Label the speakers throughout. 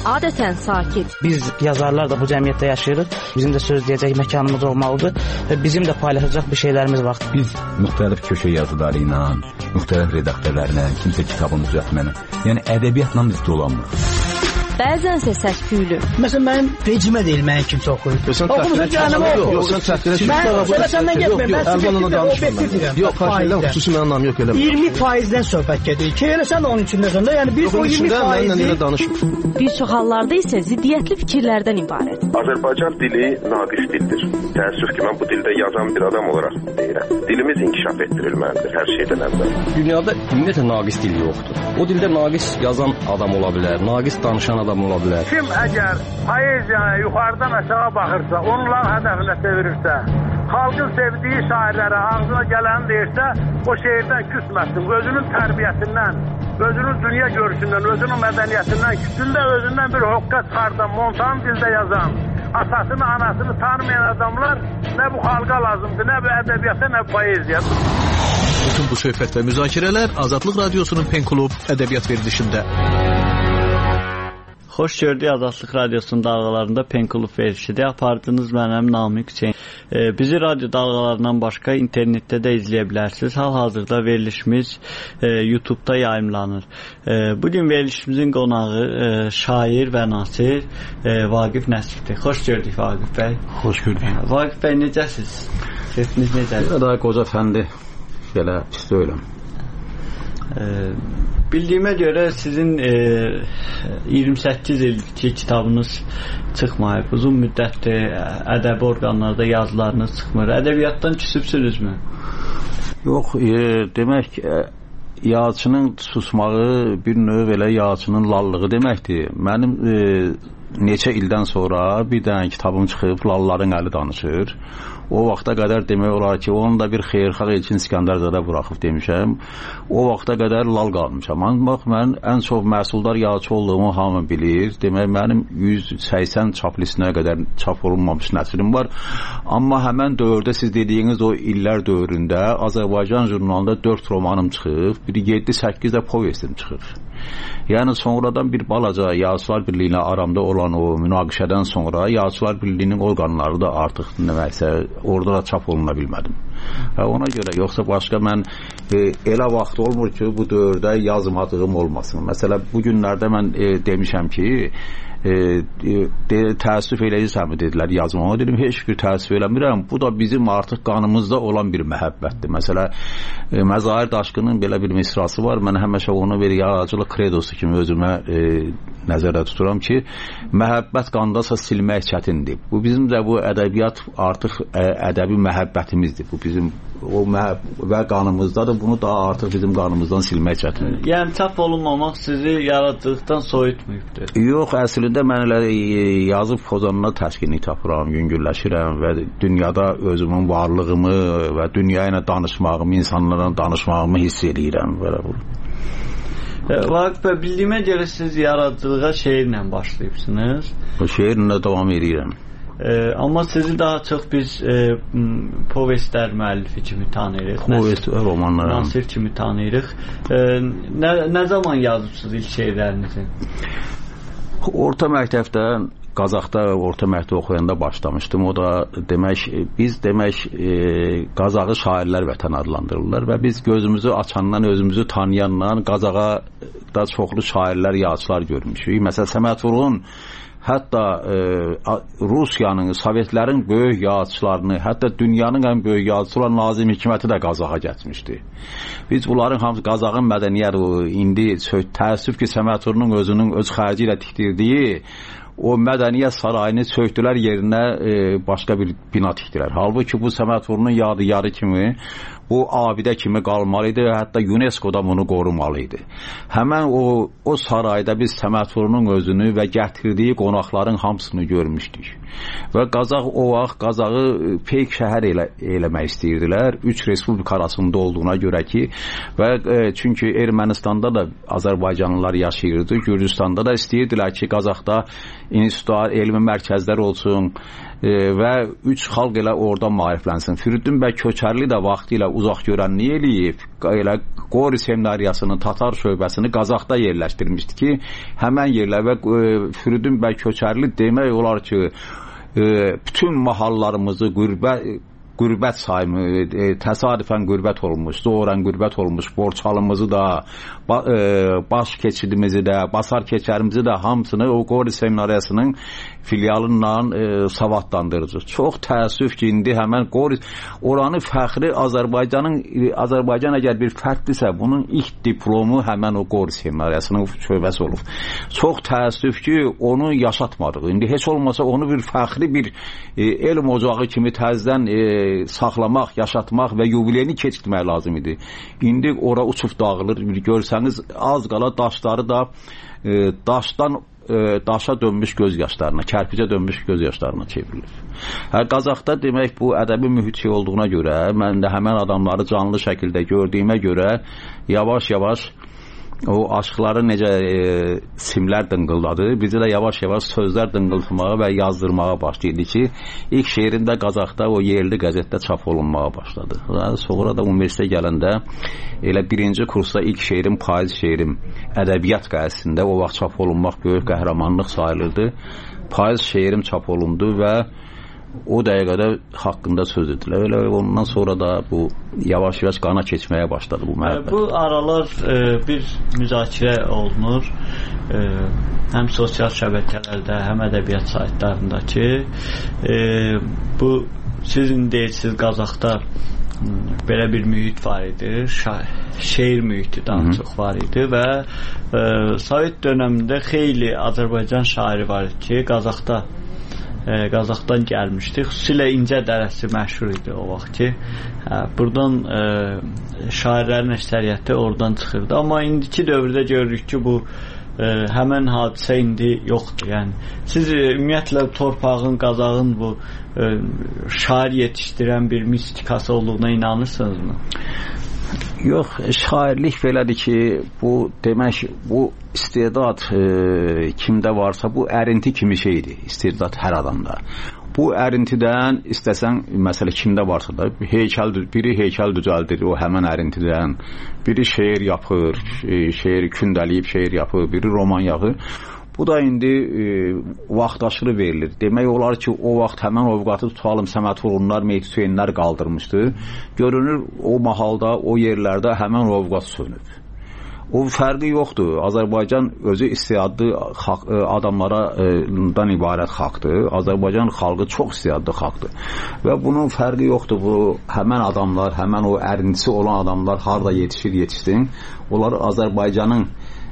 Speaker 1: adətən sakit.
Speaker 2: Biz yazarlar da bu cəmiyyətdə yaşayırıq. Bizim də söz deyəcək məkanımız olmalıdır və bizim də paylaşacaq bir şeylərimiz var.
Speaker 3: Biz müxtəlif köşə yazıları ilə, müxtəlif redaktörlərlə, kimsə kitabını düzəltməklə, yəni ədəbiyyatla biz dolanmırıq.
Speaker 1: Bəzənsə səs-küylü.
Speaker 4: Məsələn, mənim vecimə deyil, mənim kimsə oxuyur. Oxumuşun cəhənnəmə oxuyur.
Speaker 5: Yox, sən çəkdirə
Speaker 4: Mən səndən getməyim, mən obyektiv deyirəm.
Speaker 5: Yox, xahiş edirəm, xüsusi mənim anlam yox elə.
Speaker 4: 20%-dən söhbət gedir ki, elə sən onun içindəsən də, yəni biz o 20%-i...
Speaker 1: Bir çox hallarda isə ziddiyyətli fikirlərdən ibarət.
Speaker 6: Azərbaycan dili naqis dildir. Təəssüf ki, mən bu dildə yazan bir adam olaraq deyirəm. Dilimiz inkişaf etdirilməlidir hər şeydən əvvəl.
Speaker 7: Dünyada ümumiyyətlə naqis dil yoxdur. O dildə naqis yazan adam ola bilər, naqis danışan adam ola bilər.
Speaker 8: Kim əgər poeziyaya yuxarıdan aşağı baxırsa, onların hədəfinə çevirirsə, xalqın sevdiyi şairlərə ağzına gələni deyirsə, o şeirdən küsməsin. Özünün tərbiyəsindən, özünün dünya görüşündən, özünün mədəniyyətindən, küsündə özündən bir hoqqa çıxardan, montan dildə yazan, atasını, anasını tanımayan adamlar nə bu xalqa lazımdır, nə bu ədəbiyyata, nə poeziya.
Speaker 9: Bütün bu söhbət və müzakirələr Azadlıq Radiosunun Pen Klub ədəbiyyat verilişində.
Speaker 10: Xoş gördük Azadlıq Radiosunun dalğalarında Pen Klub verilişidir. Apardınız mənim Namiq Hüseyn. Bizi radyo dalğalarından başqa internetdə də izləyə bilərsiniz. Hal-hazırda verilişimiz YouTube-da yayımlanır. Bugün verilişimizin qonağı şair və nasir Vaqif Nəsibdir. Xoş gördük Vaqif bəy.
Speaker 3: Xoş gördük.
Speaker 10: Vaqif bəy necəsiz? Sesiniz necədir?
Speaker 3: Daha qoca fəndi belə pis deyiləm.
Speaker 10: Bildiyimə görə sizin 28 ilki kitabınız çıxmayıb. Uzun müddətdir ədəbi orqanlarda yazılarınız çıxmır. Ədəbiyyatdan küsübsünüzmü?
Speaker 3: Yox, demək yazıçının susmağı bir növ elə yazıçının lallığı deməkdir. Mənim neçə ildən sonra bir dənə kitabım çıxıb, lalların əli danışır. O vaxta qədər demək olar ki, onu da bir xeyirxalq Elçin İskəndərzadə buraxıb demişəm. O vaxta qədər lal qalmışam. Bax, mən ən çox məhsuldar yazıcı olduğumu hamı bilir. Demək, mənim 180 çap listinə qədər çap olunmamış nəsrim var. Amma həmən dövrdə siz dediyiniz o illər dövründə Azərbaycan jurnalında 4 romanım çıxıb, bir 7-8 də povestim çıxıb. Yəni sonradan bir balaca Yazıçılar Birliyinə aramda olan o münaqişədən sonra Yazıçılar Birliyinin orqanları da artıq nəsə orada da çap oluna bilmədim. Ona görə yoxsa başqa mən elə vaxt olmur ki, bu dövrdə yazmadığım olmasın. Məsələn, bu günlərdə mən demişəm ki, təəssüf eləyirsənmi dedilər yazmağa. Dedim, heç bir təəssüf eləmirəm. Bu da bizim artıq qanımızda olan bir məhəbbətdir. Məsələn, Məzahir Daşqının belə bir misrası var. Mən həmişə onu bir yaradıcılıq kredosu kimi özümə nəzərdə tuturam ki, məhəbbət qandasa silmək çətindir. Bu bizim də bu ədəbiyyat artıq ədəbi məhəbbətimizdir. Bu bizim o və qanımızdadır. Bunu daha artıq bizim qanımızdan silmək çətindir.
Speaker 10: Yəni çap olunmamaq sizi yaradıcılıqdan soyutmayıbdır.
Speaker 3: Yox, əslində mən elə yazıb pozanına təskinlik tapıram, yüngülləşirəm və dünyada özümün varlığımı və dünya ilə danışmağımı, insanlarla danışmağımı hiss edirəm.
Speaker 10: Vaqif bəy, bildiyimə görə siz yaradıcılığa şeirlə başlayıbsınız.
Speaker 3: O şeirlə davam edirəm.
Speaker 10: Amma sizi daha çox biz povestlər müəllifi kimi tanıyırıq.
Speaker 3: Povest, romanlar.
Speaker 10: Nasir kimi tanıyırıq. Nə zaman yazıbsınız ilk şeirlərinizi?
Speaker 3: Orta məktəbdə, Qazaxda orta məktəb oxuyanda başlamışdım. O da demək, biz demək Qazağı şairlər vətən adlandırırlar və biz gözümüzü açandan, özümüzü tanıyandan Qazağa da çoxlu şairlər, yazıçılar görmüşük. Məsələn, Səməd Vurğun hətta Rusiyanın, Sovetlərin böyük yazıçılarını, hətta dünyanın ən böyük yazıçısı olan Nazim Hikməti də Qazağa getmişdi. Biz bunların hamısı Qazağın mədəniyyəti, indi təəssüf ki, Səməd Vurğunun özünün öz xərci ilə tikdirdiyi o mədəniyyət sarayını söktülər, yerinə başqa bir bina tikdilər. Halbuki bu Səməd Vurğunun yadigarı kimi, bu abidə kimi qalmalıydı və hətta UNESCO-da bunu qorumalıydı. Həmən o sarayda biz Səməd Vurğunun özünü və gətirdiyi qonaqların hamısını görmüşdük. Və Qazaq o vaxt Qazağı peyk şəhər eləmək istəyirdilər. 3 respublika arasında olduğuna görə ki, və çünki Ermənistanda da Azərbaycanlılar yaşayırdı, Gürcüstanda da istəyirdilər ki, Qazaxda institutlar, elmi mərkəzlər olsun və 3 xalq elə orada maariflənsin. Firidun bəy Köçərli də vaxtı ilə uzaq görənliyi eləyib, elə Qori seminariyasının Tatar şöbəsini Qazaxda yerləşdirmişdi ki, həmən yerlər və Firidun bəy Köçərli demək olar ki, bütün mahallarımızı qürbət sayımı, təsadüfən qürbət olmuş, doğrudan qürbət olmuş, borçalımızı da, baş keçidimizi də, basar keçərimizi də hamısını o Qori seminariyasının filialından savadlandırıcı. Çox təəssüf ki, indi həmən Qori, oranı fəxri Azərbaycan əgər bir fərddirsə, bunun ilk diplomu həmən o Qori seminariyasının şöbəsi olub. Çox təəssüf ki, onu yaşatmadıq. İndi heç olmasa onu bir fəxri bir elm ocağı kimi təzdən saxlamaq, yaşatmaq və yubileyini keçirmək lazım idi. İndi ora uçub dağılır. Görsəniz az qala daşları da daşdan daşa dönmüş göz yaşlarına, kərpicə dönmüş göz yaşlarına çevrilir. Qazaxda demək bu ədəbi mühit olduğuna görə, mən də həmən adamları canlı şəkildə gördüyümə görə yavaş-yavaş o aşıqları necə simlər dıngıldadı, bizi də yavaş-yavaş sözlər dıngıltmağa və yazdırmağa başlaydı ki, ilk şeirin də Qazaxda o yerli qəzetdə çap olunmağa başladı. Sonra da universitetə gələndə elə birinci kursda ilk şeirim, payız şeirim ədəbiyyat qəzetində o vaxt çap olunmaq böyük qəhrəmanlıq sayılırdı. Payız şeirim çap olundu və o dəqiqədə haqqında söz edilir. Elə ondan sonra da bu yavaş-yavaş qana keçməyə başladı bu məhəbbət. Bu
Speaker 10: aralar bir müzakirə olunur. Həm sosial şəbəkələrdə, həm ədəbiyyat saytlarında ki, bu sizin deyirsiniz Qazaxda belə bir mühit var idi. Şeir mühiti daha çox var idi və Sovet dövründə xeyli Azərbaycan şairi var idi ki, Qazaxdan gəlmişdi. Xüsusilə İncə Dərəsi məşhur idi o vaxt ki. Buradan şairlərin əksəriyyəti oradan çıxırdı. Amma indiki dövrdə görürük ki, bu həmən hadisə indi yoxdur. Yəni siz ümumiyyətlə torpağın, Qazaxın bu şair yetişdirən bir mistikası olduğuna inanırsınızmı?
Speaker 3: Yox, şairlik belədir ki, bu demək, bu istedad kimdə varsa, bu ərinti kimi şeydir, istedad hər adamda. Bu ərintidən istəsən, məsələ kimdə varsa da, biri heykəl düzəldir o həmən ərintidən, biri şeir yapır, şeir kündəliyib şeir yapır, biri roman yazır. Bu da indi vaxt aşırı verilir. Demək olar ki, o vaxt həmən ovqatı tutalım, Səməd Vurğunlar, Mehdi Hüseynlər qaldırmışdı. Görünür, o mahalda, o yerlərdə həmən ovqat sönüb. O fərqi yoxdur. Azərbaycan özü istedadlı adamlardan ibarət xalqdır. Azərbaycan xalqı çox istedadlı xalqdır. Və bunun fərqi yoxdur. Bu həmən adamlar, həmən o ərintisi olan adamlar harda yetişsin. Onlar Azərbaycanın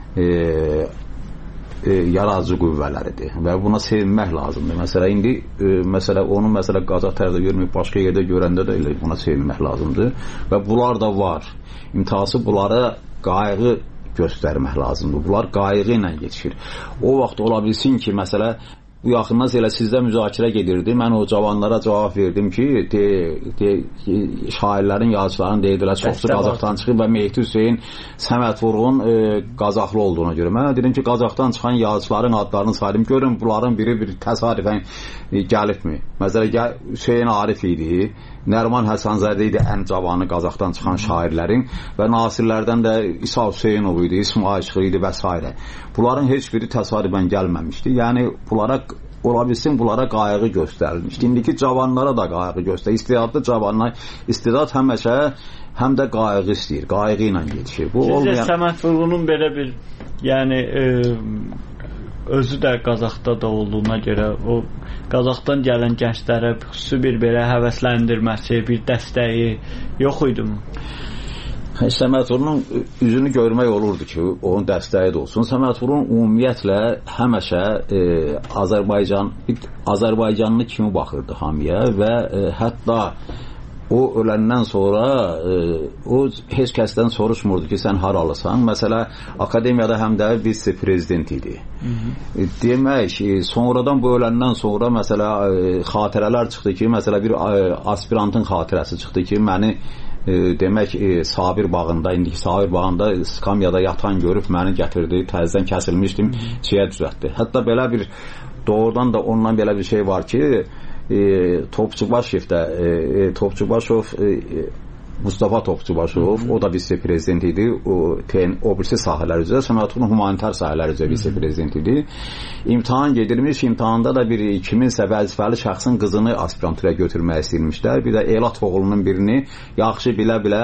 Speaker 3: yaradıcı qüvvələridir və buna sevinmək lazımdır. Məsələn, indi onu Qazax tərəfdə görməyib, başqa yerdə görəndə də elə buna sevinmək lazımdır və bunlar da var. İmtihası bunlara qayğı göstərmək lazımdır. Bunlar qayğı ilə yetişir. O vaxt ola bilsin ki, məsələ bu yaxından elə sizdə müzakirə gedirdi. Mən o cavanlara cavab verdim ki, şairlərin, yazıçıların deyirdilər, çoxsu Qazaxdan çıxıb və Mehdi Hüseyn, Səməd Vurğun Qazaxlı olduğuna görə. Mən dedim ki, Qazaxdan çıxan yazıçıların adlarını saydım. Görün, bunların biri bir təsadüfən gəlibmi? Məsələn, Hüseyn Arif idi, Nərman Həsənzadə idi ən cavanı Qazaxdan çıxan şairlərin və nasirlərdən də İsa Hüseynov idi, İsmail Şıxı idi və s. Bunların heç biri təsadüfən gəlməmişdi. Yəni, ola bilsin, bunlara qayğı göstərilmişdi. İndiki cavanlara da qayğı göstərir. İstedadlı cavanlar, istedad həməşə həm də qayğı istəyir, qayğı ilə yetişir.
Speaker 10: Sizcə Səməd Vurğunun belə bir, yəni özü də Qazaxda da olduğuna görə o Qazaxdan gələn gənclərə xüsusi bir belə həvəsləndirməsi, bir dəstəyi yox idi mi?
Speaker 3: Səməd Vurğunun üzünü görmək olurdu ki, onun dəstəyi də olsun. Səməd Vurğun ümumiyyətlə həməşə Azərbaycanlı kimi baxırdı hamıya və hətta o öləndən sonra o heç kəsdən soruşmurdu ki, sən haralısan. Məsələ, akademiyada həm də vitse-prezident idi. Demək, sonradan bu öləndən sonra məsələ xatirələr çıxdı ki, məsələ bir aspirantın xatirəsi çıxdı ki, məni demək, Sabir bağında, indiki Sabir bağında skamyada yatan görüb məni gətirdi, təzədən kəsilmişdim, çiyə düzəltdi. Hətta belə bir doğrudan da ondan belə bir şey var ki, Topçubaşov Mustafa Topçubaşov, o da vitse-prezident idi. O birisi sahələr üzrə, Səməd Vurğun humanitar sahələr üzrə vitse-prezident idi. İmtahan gedilmiş, imtahanda da bir kiminsə vəzifəli şəxsin qızını aspiranturaya götürmək istəyirmişlər. Bir də Elat oğlunun birini yaxşı bilə-bilə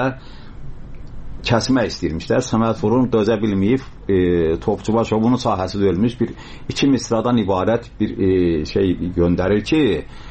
Speaker 3: kəsmək istəyirmişlər. Səməd Vurğun dözə bilməyib, Topçubaşovun sahəsi dölmüş bir iki misradan ibarət bir şey göndərir ki,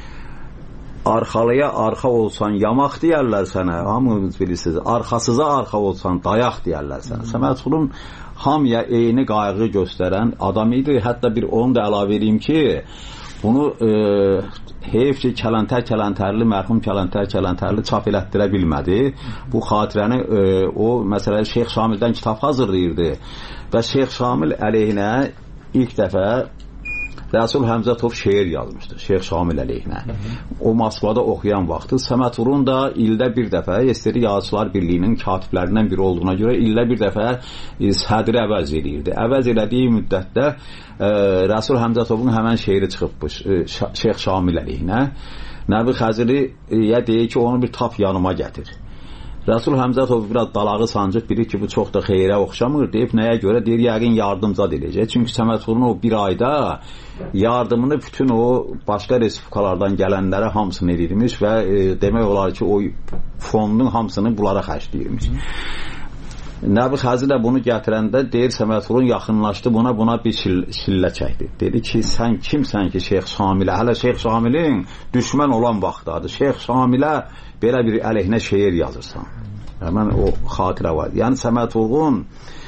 Speaker 3: arxalıya arxa olsan yamaq deyərlər sənə, hamınız bilirsiniz, arxasıza arxa olsan dayaq deyərlər sənə. Səməd Vurğun hamıya eyni qayğı göstərən adam idi. Hətta bir onu da əlavə edeyim ki, bunu heyf ki, mərhum Kələntərli çap elətdirə bilmədi. Bu xatirəni o, məsələn, Şeyx Şamildən kitab hazırlayırdı və Şeyx Şamil əleyhinə ilk dəfə Rəsul Həmzətov şeir yazmışdı Şeyx Şamil əleyhinə. O Moskvada oxuyan vaxtı Səməd Vurğun da ildə bir dəfə SSR Yazıçılar Birliyinin katiblərindən biri olduğuna görə ildə bir dəfə sədri əvəz edirdi. Əvəz elədiyi müddətdə Rəsul Həmzətovun həmən şeiri çıxıbmış Şeyx Şamil əleyhinə. Nəbi Xəzriyə deyir ki, onu bir tap yanıma gətir. Rəsul Həmzətov biraz dalağı sancıb bilir ki, bu çox da xeyrə oxşamır. Deyib nəyə görə? Deyir, yəqin yardımcad edəcək. Çünki Səməd Vurğun o bir ayda yardımını bütün o başqa respublikalardan gələnlərə hamısını edirmiş və demək olar ki, o fondun hamısını bunlara xərcləyirmiş. Nəbi Xəzri bunu gətirəndə deyir, Səməd Vurğun yaxınlaşdı buna bir şillə çəkdi. Dedi ki, sən kimsən ki, Şeyx Şamilə, hələ Şeyx Şamilin düşmən olan vaxtdadır. Şeyx Şamilə belə bir əleyhinə şeir yazırsan. Həmən o xatirə var. Yəni Səməd Vurğun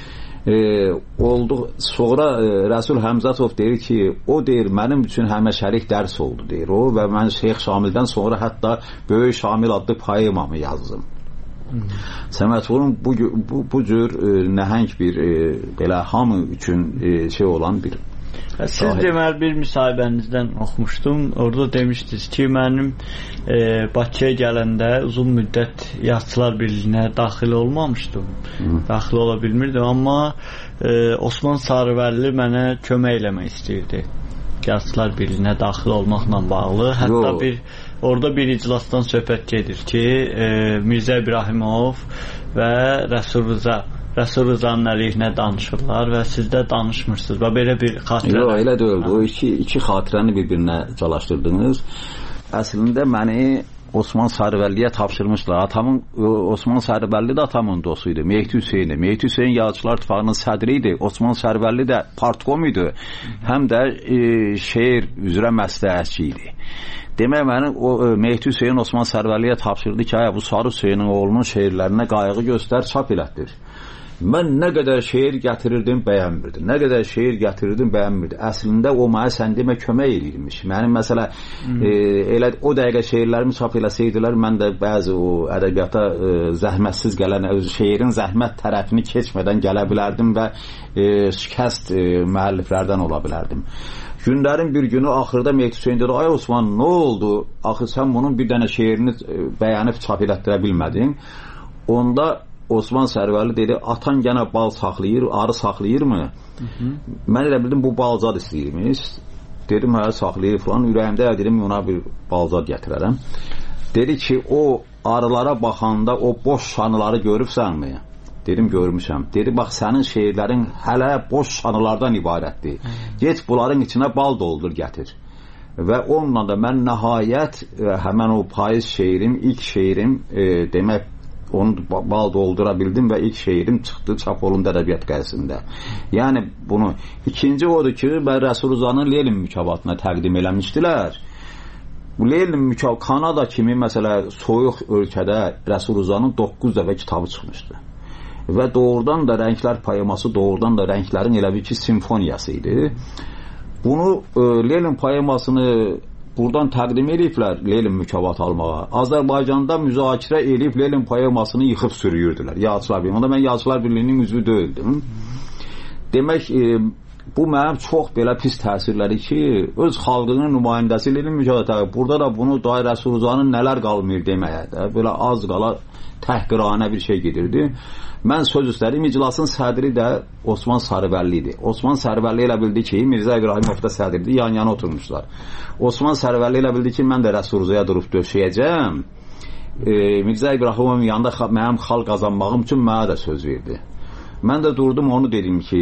Speaker 3: oldu. Sonra Rəsul Həmzətov deyir ki, o deyir, mənim üçün həməşərik dərs oldu, deyir o, və mən Şeyx Şamildən sonra hətta Böyük Şamil adlı poemamı yazdım. Səməd Vurğun bu cür nəhəng bir belə hamı üçün şey olan bir
Speaker 10: Siz deməli bir müsahibənizdən oxumuşdum. Orada demişdiniz ki, mənim Bakıya gələndə uzun müddət Yazıçılar Birliyinə daxil olmamışdım. Daxil ola bilmirdim, amma Osman Sarıvəlli mənə kömək eləmək istəyirdi. Yazıçılar Birliyinə daxil olmaqla bağlı. Hətta orada bir iclasdan söhbət gedir ki, Mirzə İbrahimov və Rəsul Rızanın əleyhinə danışırlar və siz də danışmırsınız və belə bir xatirə.
Speaker 3: Yox, elə deyil. O iki xatirəni bir-birinə calaşdırdınız. Əslində məni Osman Sarıvəlliyə tapşırmışlar. Osman Sarıvəlli də atamın dostu idi. Mehdi Hüseyn. Mehdi Hüseyn Yazıçılar İttifaqının sədri idi. Osman Sarıvəlli də partkom idi. Həm də şeir üzrə məsləhətçi idi. Demək, Mehdi Hüseyn Osman Sarıvəlliyə tapşırdı ki, bu Sarı Hüseynin oğlunun şeirlərinə qayğı göstər, çap elətdir. Mən nə qədər şeir gətirirdim, bəyənmirdi. Əslində o mənə sən demə kömək edirmiş. Mənim məsələ elə o dəqiqə şeirlərimi çap eləsəydilər, mən də bəzi o ədəbiyyata zəhmətsiz gələn şeirin zəhmət tərəfini keçmədən gələ bilərdim və şikəst müəlliflərdən ola bilərdim. Günlərin bir günü axırda Mehdi Hüseyn dedi, ay Osman, nə oldu? Axı sən bunun bir dənə şeirini bəyənib çap elətdirə bilmədin. Onda Osman Sarıvəlli dedi, atan gənə bal saxlayır, arı saxlayırmı? Mən elə bildim, bu balzad istəyirmiş. Dedim, hə, saxlayır falan. Ürəyimdə dedim, ona bir balzad gətirərəm. Dedi ki, o arılara baxanda o boş şanıları görübsənmi? Dedim, görmüşəm. Dedi, bax, sənin şeirlərin hələ boş şanılardan ibarətdir. Get bunların içinə bal doldur, gətir. Və onunla da mən nəhayət həmən o payız şeirim, ilk şeirim demək, onu bal doldura bildim və ilk şeirim çıxdı çap olundu ədəbiyyat qəzetində. Yəni bunu ikinci odur ki, mən Rəsul Rızanın Lenin mükafatına təqdim eləmişdilər. Bu Lenin Kanada kimi məsələ soyuq ölkədə Rəsul Rızanın 9 dəfə kitabı çıxmışdı. Və doğrudan da Rənglər poeması doğrudan da rənglərin elə bir ki simfoniyası idi. Bunu Lenin poemasını buradan təqdim ediblər Lenin mükafatı almağa. Azərbaycanda müzakirə edib Lenin poemasını yıxıb sürüyürdülər. Yazıçılar Birliyi. Onda mən Yazıçılar Birliyinin üzvü deyildim. Demək, bu mənim çox belə pis təsirləri ki, öz xalqının nümayəndəsinin mücadələ. Burada da bunu Dairəsi Ruzanın nələr qalmır deməyə də, belə az qala təhqiranə bir şey gedirdi. Mən söz üstədim, iclasın sədri də Osman Sarıbəlli idi. Osman Sarıbəlli elə bildi ki, Mirzə İbrahimov da sədrdir, yan-yana oturmuşlar. Osman Sarıbəlli elə bildi ki, mən də Rəsul Ruzaya durub döşəyəcəm. Mirzə İbrahimovun yanında mənim xalq qazanmağım üçün mənə də söz verdi. Mən də durdum, onu dedim ki,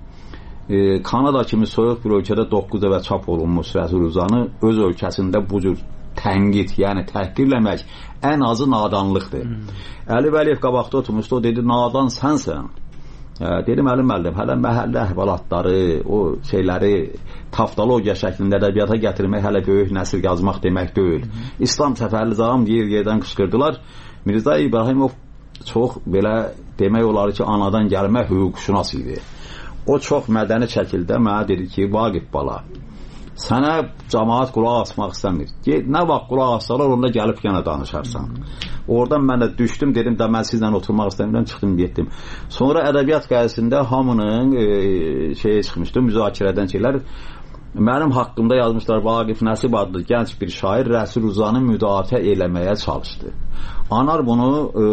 Speaker 3: Kanada kimi soyuq bir ölkədə 9 dəfə çap olunmuş Rəsul Ruzanı öz ölkəsində bu cür tənqid, yəni təhqirləmək ən azı nadanlıqdır. Əli Vəliyev qabaqda oturmuşdu, o dedi, nadan sənsən. Dedim, Əli müəllim, hələ məhəllə əhvalatları, o şeyləri taftologiya şəklində ədəbiyyata gətirmək hələ böyük nəsil yazmaq demək deyil. İslam Səfərlizadəm yer-yerdən qışqırdılar. Mirzə İbrahimov çox belə demək olar ki, anadan gəlmə hüquqşünas idi. O çox mədəni şəkildə mənə dedi ki, Vaqif bala, sənə cəmaət qulaq asmaq istəmir. Nə vaxt qulaq assalar, onda gəlib yenə danışarsan. Oradan mən də düşdüm, dedim də mən sizlə oturmaq istəmirəm, çıxdım, getdim. Sonra ədəbiyyat qəzetində hamının çıxmışdı, müzakirədən şeylər. Mənim haqqımda yazmışlar, Vaqif Nəsib adlı gənc bir şair Rəsul Ruzanı müdafiə eləməyə çalışdı. Anar bunu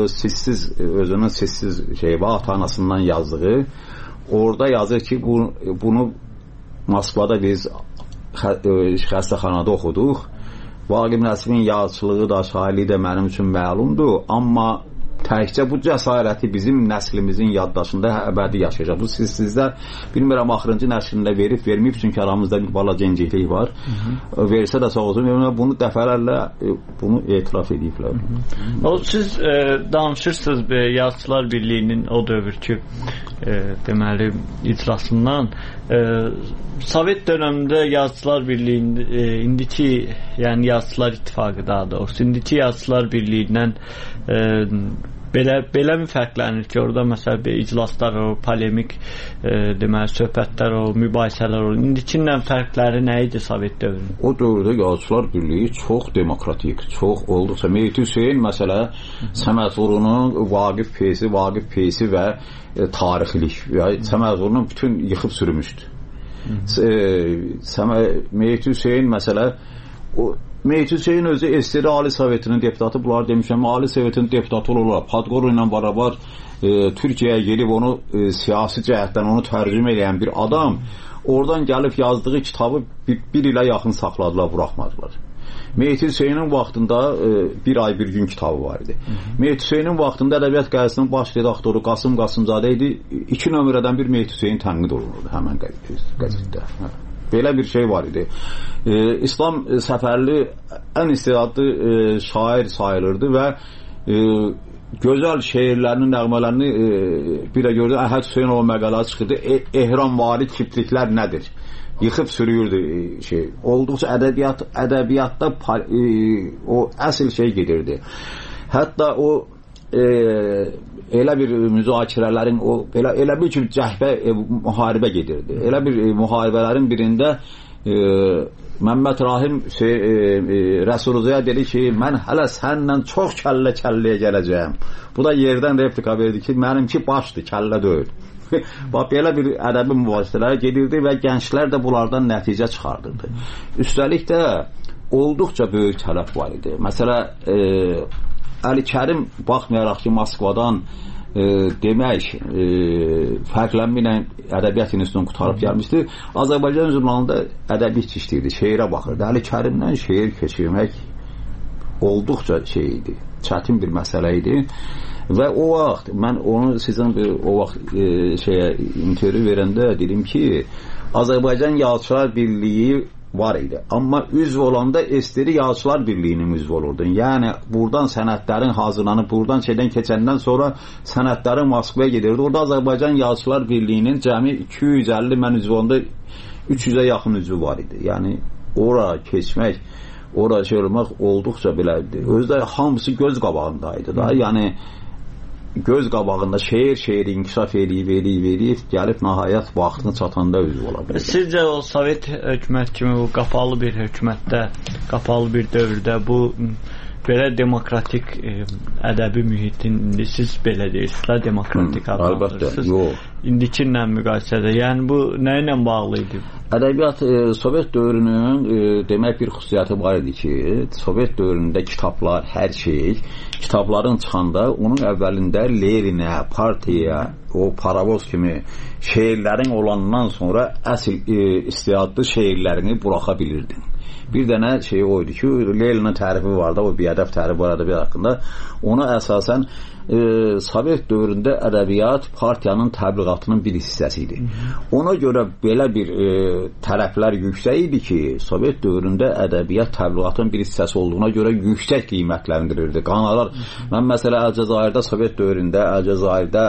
Speaker 3: özünün sessiz ata-anasından yazdığı, orada yazır ki, bunu Moskvada biz xəstəxanada oxuduq. Vaqif Nəsibin yazıçılığı da, şairliyi də mənim üçün məlumdur, amma təkcə bu cəsarəti bizim nəslimizin yaddaşında əbədi yaşayacaq. Bu sizdə bilmirəm axırıncı nəslində verib, verməyib, çünki aramızda bir balaca inciklik var. Versə də sağ olsun, bunu dəfələrlə bunu etiraf ediblər.
Speaker 10: Siz danışırsınız Yazıçılar Birliyinin o dövrki deməli iclasından. Sovet dövründə Yazıçılar Birliyinin indiki, yəni Yazıçılar İttifaqı daha doğrusu, indiki Yazıçılar Birliyindən belə mi fərqlənir ki, orada məsələn iclaslar o, polemik deməli söhbətlər o, mübahisələr o, indikindən fərqləri nə idi Sovet dövründə?
Speaker 3: O dövrdə Yazıçılar Birliyi çox demokratik, çox olduqca Mehdi Hüseyn məsələ Səməd-Vurunun Vaqif Peysi və tarixilik və Səməd-Vurunun bütün yıxıb sürmüşdü. Mehdi Hüseyn məsələ Mehdi Hüseyn özü SSR Ali Sovetinin deputatı, bunlar demişəm, Ali Sovetinin deputatı olurlar. Podgorov ilə beraber Türkiyəyə gelib onu siyasi cəhətdən onu tərcümə edən bir adam oradan gəlib yazdığı kitabı bir ilə yaxın saxladılar, buraxmadılar. Mehdi Hüseynin vaxtında bir ay bir gün kitabı var idi. Mehdi Hüseynin vaxtında Ədəbiyyat Qəzetinin baş redaktoru Qasım Qasımzadə idi. 2 nömrədən bir Mehdi Hüseyin tənqid olunurdu həmən qəzetdə. Belə bir şey var idi. İslam Səfərli ən istedadlı şair sayılırdı və gözəl şeirlərinin, nəğmələrini bir də gördü. Əhəd Hüseynova məqalə çıxırdı. Ehramvari kipliklər nədir? Yıxıb sürüyürdü şey. Olduqca ədəbiyyatda o əsl şey gedirdi. Hətta o elə bir müzakirələrin elə bir ki cəhbə müharibə gedirdi. Elə bir müharibələrin birində Məmməd Rahim Rəsuluzaya dedi ki, mən hələ səninlə çox kəllə-kəlləyə gələcəyəm. Bu da yerdən replika verdi ki, mənimki başdır, kəllə deyil. Bax, belə bir ədəbi mübahisələr gedirdi və gənclər də bunlardan nəticə çıxardırdı. Üstəlik də olduqca böyük tələb var idi. Məsələ, Əli Kərim baxmayaraq ki, Moskvadan demək fərqlənməklə ədəbiyyat institutunu qutarıb gəlmişdi. Azərbaycan jurnalında ədəbiyyat işləyirdi, şeirə baxırdı. Əli Kərimdən şeir keçirmək olduqca şey idi, çətin bir məsələ idi. Və o vaxt mən onu sizin o vaxt intervyu verəndə dedim ki, Azərbaycan Yazıçılar Birliyi var idi. Amma üzv olanda SSR Yazıçılar Birliyinin üzv olurdu. Yəni buradan sənədlərin hazırlanıb, buradan şeydən keçəndən sonra sənədlərin Moskvaya gedirdi. Orada Azərbaycan Yazıçılar Birliyinin cəmi 250, mən üzv olanda 300-ə yaxın üzvü var idi. Yəni ora keçmək, ora şey olmaq olduqca belədir. Özdə hamısı göz qabağındaydı da. Yəni göz qabağında şeir inkişaf edib gəlib nəhayət vaxtını çatanda üzv ola bilər.
Speaker 10: Sizcə o Sovet hökumət kimi bu qapalı bir hökumətdə, qapalı bir dövrdə bu belə demokratik ədəbi mühitin indi siz belə deyirsiniz, demokratik adlandırırsınız. İndikinlə müqayisədə. Yəni bu nə ilə bağlı idi?
Speaker 3: Ədəbiyyat Sovet dövrünün demək bir xüsusiyyəti var idi ki, Sovet dövründə kitablar, hər şey, kitabların çıxanda onun əvvəlində Leninə, partiyaya, o paravoz kimi şeirlərin olandan sonra əsl istedadlı şeirlərini buraxa bilirdin. Bir dənə şey o idi ki, Leninin tərifi var da, o biədəb tərifi var ədəbiyyat haqqında. Ona əsasən Sovet dövründə ədəbiyyat partiyanın təbliğatının bir hissəsi idi. Ona görə belə bir tərəflər yüksək idi ki, Sovet dövründə ədəbiyyat təbliğatın bir hissəsi olduğuna görə yüksək qiymətləndirirdi. Qanalar, mən məsələ Əlcəzairdə, Sovet dövründə Əlcəzairdə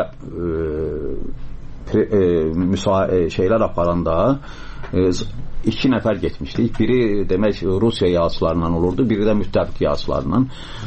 Speaker 3: şeylər aparanda iki nəfər getmişdik. Biri demək Rusiya yazıçılarından olurdu, biri də müttəfiq yazıçılarından.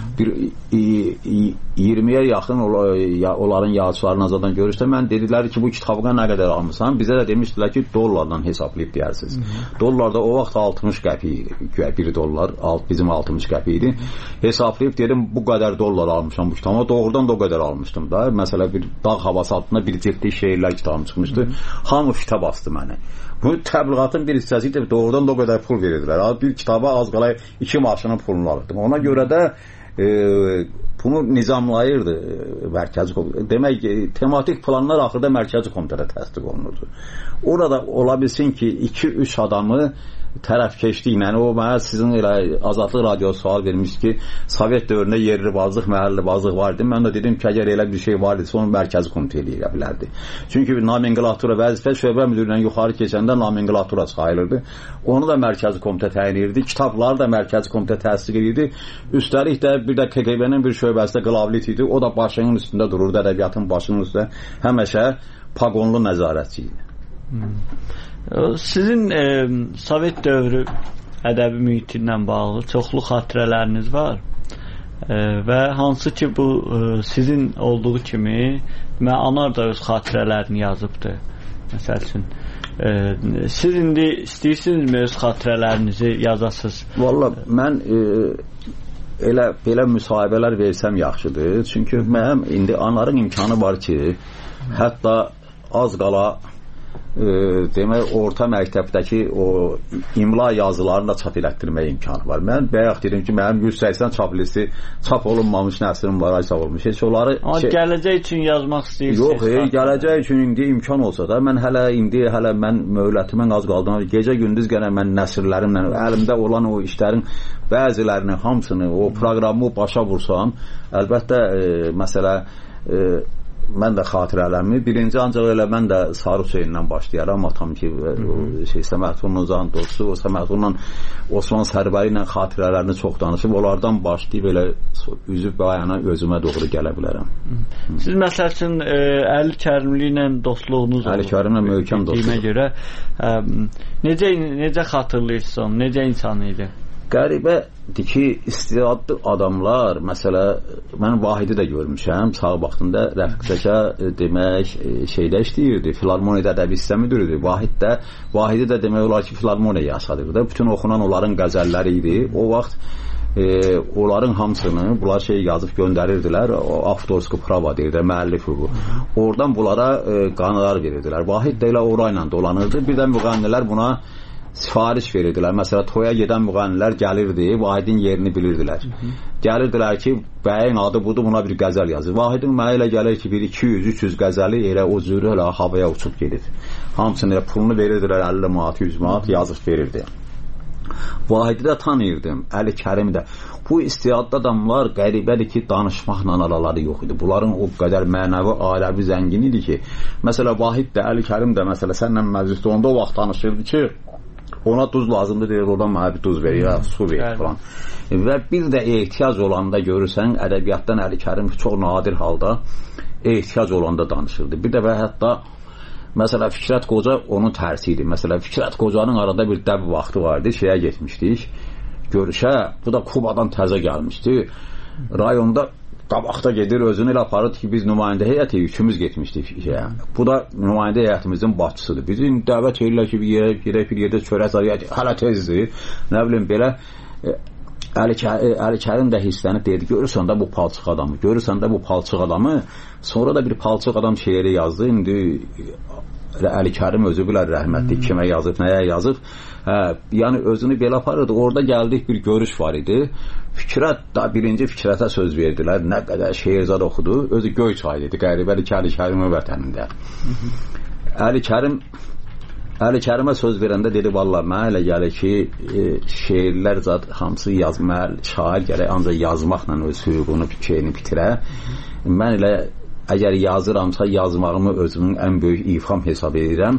Speaker 3: 20-yə yaxın onların yazıçılarını azadan görürsə, mən dedilər ki, bu kitabına nə qədər almışsan? Bizə də demişdilər ki, dollardan hesablayıb deyərsiniz. Dollarda o vaxt 60 qəpik idi. 1 dollar, bizim 60 qəpik idi. Hesablayıb dedim, bu qədər dollar almışam bu kitabı. Doğrudan da o qədər almışdım da. Məsələ bir dağ havası altında bir ciltli şeirlər kitabım çıxmışdı. Hamı fitə bastı məni. Bu təbliğatın bir hissəsi idi, doğrudan da o qədər pul verirdilər. Bir kitaba az qala 2 maşının pulunu alırdım. Ona görə də bunu nizamlayırdı mərkəzi komitə. Demək, tematik planlar axırda mərkəzi komitədə təsdiq olunurdu. Orada ola bilsin ki, 2-3 adamı tərəfkeşliklə, o mənə sizin elə Azadlıq radiosu sual vermiş ki, Sovet dövründə yerli bazlıq, məhəlli bazlıq var idi. Mən də dedim ki, əgər elə bir şey var idisə, onu mərkəzi komitə eləyə bilərdi. Çünki nomenklatura vəzifə şöbə müdüründən yuxarı keçəndə nomenklatura sayılırdı. Onu da mərkəzi komitə təyin edirdi. Kitabları da mərkəzi komitə təsdiq edirdi. Üstəlik də bir də KGB-nin bir şöbəsi də qlavlit idi. O da başının üstündə dururdu, ədəbiyyatın başının üstündə. Həmişə paqonlu nəzarətçi idi.
Speaker 10: Sizin Sovet dövrü ədəbi mühiti ilə bağlı çoxlu xatirələriniz var və hansı ki bu sizin olduğu kimi Anar da öz xatirələrini yazıbdır. Məsəl üçün siz indi istəyirsinizmi öz xatirələrinizi yazasınız?
Speaker 3: Valla mən elə belə müsahibələr versəm yaxşıdır. Çünki mənim indi Anarın imkanı var ki, hətta az qala demək orta məktəbdəki o imla yazılarını da çap elətdirmək imkanı var. Mən bayaq dedim ki, mənim 180 çap listi çap olunmamış nəsrim var, ay sağ olmuş. Heç onları
Speaker 10: gələcək üçün yazmaq istəyirsiniz?
Speaker 3: Yox, gələcək üçün indi imkan olsa da mən hələ mən möhlətimin az qaldığını gecə gündüz gənə mən nəsrlərimlə əlimdə olan o işlərin bəzilərini, hamısını, o proqramı başa vursam, əlbəttə məsələ mən də xatirələrimi birinci ancaq elə mən də Sarı Hüseyndən başlayaram. Atam ki Səməhdunun uzan dostu, o Səməhdunla Osman Sərbəri ilə xatirələrini çox danışıb, onlardan başlayıb elə üzüb bayana özümə doğru gələ bilərəm.
Speaker 10: Siz məsəl üçün Əli Kərimli ilə dostluğunuz olur.
Speaker 3: Əli Kərimlə möhkəm dostluq.
Speaker 10: Görə necə xatırlayırsınız onu? Necə insan idi?
Speaker 3: Qəribədir ki, istedadlı adamlar, məsələ, mən Vahidi də görmüşəm, sağ vaxtında Rəfiq demək, şeydə işləyirdi, filarmoniyada ədəbi hissə müdürüdür. Vahidi də demək olar ki, filarmoniya yaşadırdı. Bütün oxunan onların qəzəlləri idi. O vaxt onların hamısını bunlar yazıb göndərirdilər, avtorski prava deyirdi, müəllif bu. Oradan bunlara qanalar verirdilər. Vahid də elə orayla dolanırdı. Bir də müğənnilər buna sifariş verirdilər. Məsələn, toya gedən müğənnilər gəlirdi, Vahidin yerini bilirdilər. Gəlirdilər ki, bəyin adı budur, buna bir qəzəl yazır. Vahidin mənə elə gəlir ki, bir 200-300 qəzəli elə o zürü elə havaya uçub gedir. Hamısını elə pulunu verirdilər, 50 manat, 100 manat yazıb verirdi. Vahidi də tanıyırdım, Əli Kərimi də. Bu istedadlı adamlar qəribədir ki, danışmaqla araları yox idi. Bunların o qədər mənəvi, aləvi zəngin idi ki, məsələ Vahid də, Əli Kərim də, məsələ sənlə məclisdə onda o vaxt tanışırdı ki, ona duz lazımdır, deyir, oradan mənə bir duz verir, su verir falan. Və bir də ehtiyac olanda görürsən, ədəbiyyatdan Əli Kərim çox nadir halda ehtiyac olanda danışırdı. Bir də və hətta məsələ Fikrət Qoca onun tərsi idi. Məsələ Fikrət Qocanın arada bir dəb vaxtı vardı, şeyə getmişdik görüşə, bu da Kubadan təzə gəlmişdi. Rayonda qabaqda gedir, özünü elə aparır ki, biz nümayəndə heyəti üçümüz getmişdik. Bu da nümayəndə heyətimizin başçısıdır. Bizim dəvət edirlər ki, bir yerdə çörək zarıyək, hələ tezdir. Nə bilim, belə Əli Kərim də hisslənib dedi, görürsən də bu palçıq adamı, görürsən də bu palçıq adamı. Sonra da bir palçıq adam şeiri yazdı. İndi Əli Kərim özü bilər rəhmətli kimə yazıb, nəyə yazıb. Yəni özünü belə aparırdı. Orada gəldik, bir görüş var idi. Birinci Fikrətə söz verdilər. Nə qədər şeirzad oxudu. Özü Göyçay idi. Qəribədir ki, Əli Kərimin vətənində. Əli Kərimə söz verəndə dedi, vallahi mənə elə gəlir ki, şeirlər zat hamısı yazmalı, şair gərək ancaq yazmaqla öz hüququnu, şeyini bitirə. Mən elə əgər yazıramsa yazmağımı özümün ən böyük ifham hesab edirəm.